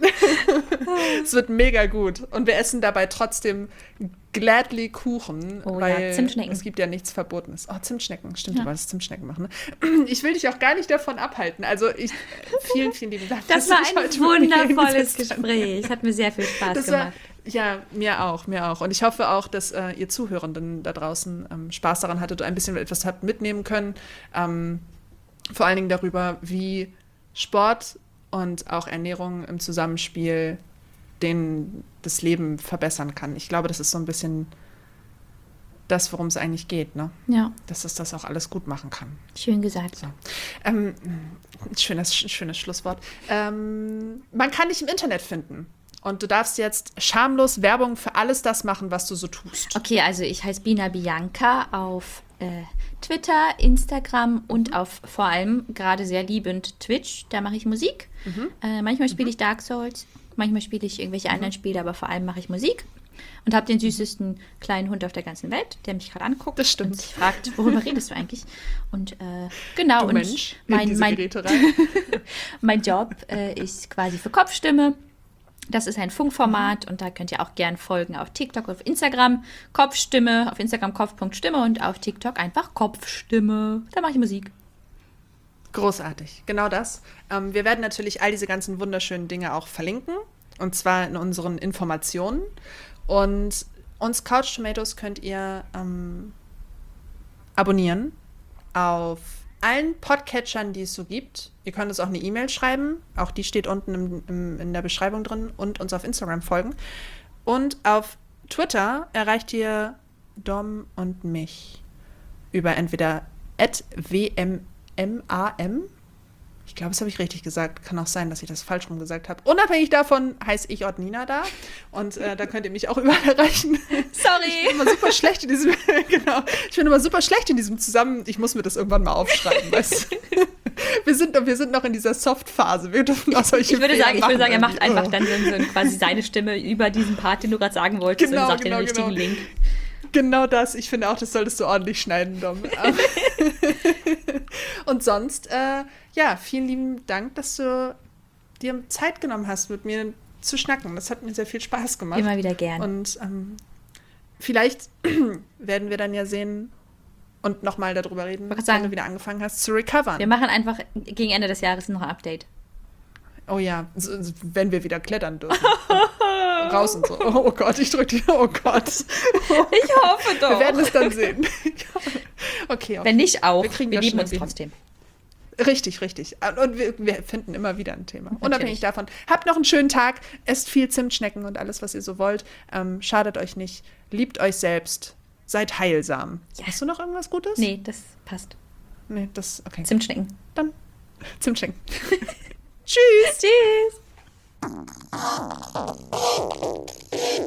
Es wird mega gut. Und wir essen dabei trotzdem gladly Kuchen, weil Zimtschnecken. Es gibt ja nichts Verbotenes. Oh, Zimtschnecken. Stimmt, du wolltest Zimtschnecken machen. Ne? Ich will dich auch gar nicht davon abhalten. Also vielen, vielen lieben Dank. Das war ein wundervolles Gespräch. Es hat mir sehr viel Spaß gemacht. Ja, mir auch. Und ich hoffe auch, dass ihr Zuhörenden da draußen Spaß daran hattet und ein bisschen etwas habt mitnehmen können. Vor allen Dingen darüber, wie Sport und auch Ernährung im Zusammenspiel das Leben verbessern kann. Ich glaube, das ist so ein bisschen das, worum es eigentlich geht, ne? Ja. Dass es das auch alles gut machen kann. Schön gesagt. So. Schönes Schlusswort. Man kann dich im Internet finden. Und du darfst jetzt schamlos Werbung für alles das machen, was du so tust. Okay, also ich heiße Bina Bianca auf Twitter, Instagram und auf vor allem gerade sehr liebend Twitch. Da mache ich Musik. Manchmal spiele ich Dark Souls. Manchmal spiele ich irgendwelche anderen Spiele, aber vor allem mache ich Musik. Und habe den süßesten kleinen Hund auf der ganzen Welt, der mich gerade anguckt. Das stimmt. Und sich fragt, worüber redest du eigentlich? Und genau. Du und Mensch, in diese Geräte rein. mein Job ist quasi für Kopfstimme. Das ist ein Funkformat und da könnt ihr auch gern folgen auf TikTok, auf Instagram Kopfstimme, auf Instagram kopf.stimme und auf TikTok einfach Kopfstimme. Da mache ich Musik. Großartig, genau das. Wir werden natürlich all diese ganzen wunderschönen Dinge auch verlinken, und zwar in unseren Informationen. Und uns Couch Tomatoes könnt ihr abonnieren auf allen Podcatchern, die es so gibt. Ihr könnt uns auch eine E-Mail schreiben, auch die steht unten in der Beschreibung drin, und uns auf Instagram folgen. Und auf Twitter erreicht ihr Dom und mich über entweder @wmmam. Ich glaube, das habe ich richtig gesagt. Kann auch sein, dass ich das falsch rum gesagt habe. Unabhängig davon heiße ich Nina da. Und da könnt ihr mich auch überall erreichen. Sorry. Ich bin immer super schlecht in diesem genau. Ich bin immer super schlecht in diesem Zusammen. Ich muss mir das irgendwann mal aufschreiben. Weißt? Wir sind noch in dieser Soft-Phase. Wir dürfen auch solche Ich würde sagen, er macht irgendwie. einfach dann so quasi seine Stimme über diesen Part, den du gerade sagen wolltest, und sagt den richtigen Link. Genau das. Ich finde auch, das solltest du ordentlich schneiden, Dom. Und sonst, vielen lieben Dank, dass du dir Zeit genommen hast, mit mir zu schnacken. Das hat mir sehr viel Spaß gemacht. Immer wieder gern. Und vielleicht werden wir dann ja sehen und nochmal darüber reden, wenn du wieder angefangen hast zu recovern. Wir machen einfach gegen Ende des Jahres noch ein Update. Oh ja, wenn wir wieder klettern dürfen. Raus und so. Oh Gott, ich drücke die. Oh Gott. Ich hoffe doch. Wir werden es dann sehen. Okay. Wenn nicht auch. Wir lieben uns trotzdem. Richtig. Und wir finden immer wieder ein Thema. Natürlich. Unabhängig davon. Habt noch einen schönen Tag. Esst viel Zimtschnecken und alles, was ihr so wollt. Schadet euch nicht. Liebt euch selbst. Seid heilsam. Ja. Hast du noch irgendwas Gutes? Nee, das passt. Nee, okay. Zimtschnecken. Dann Zimtschnecken. Tschüss. Tschüss.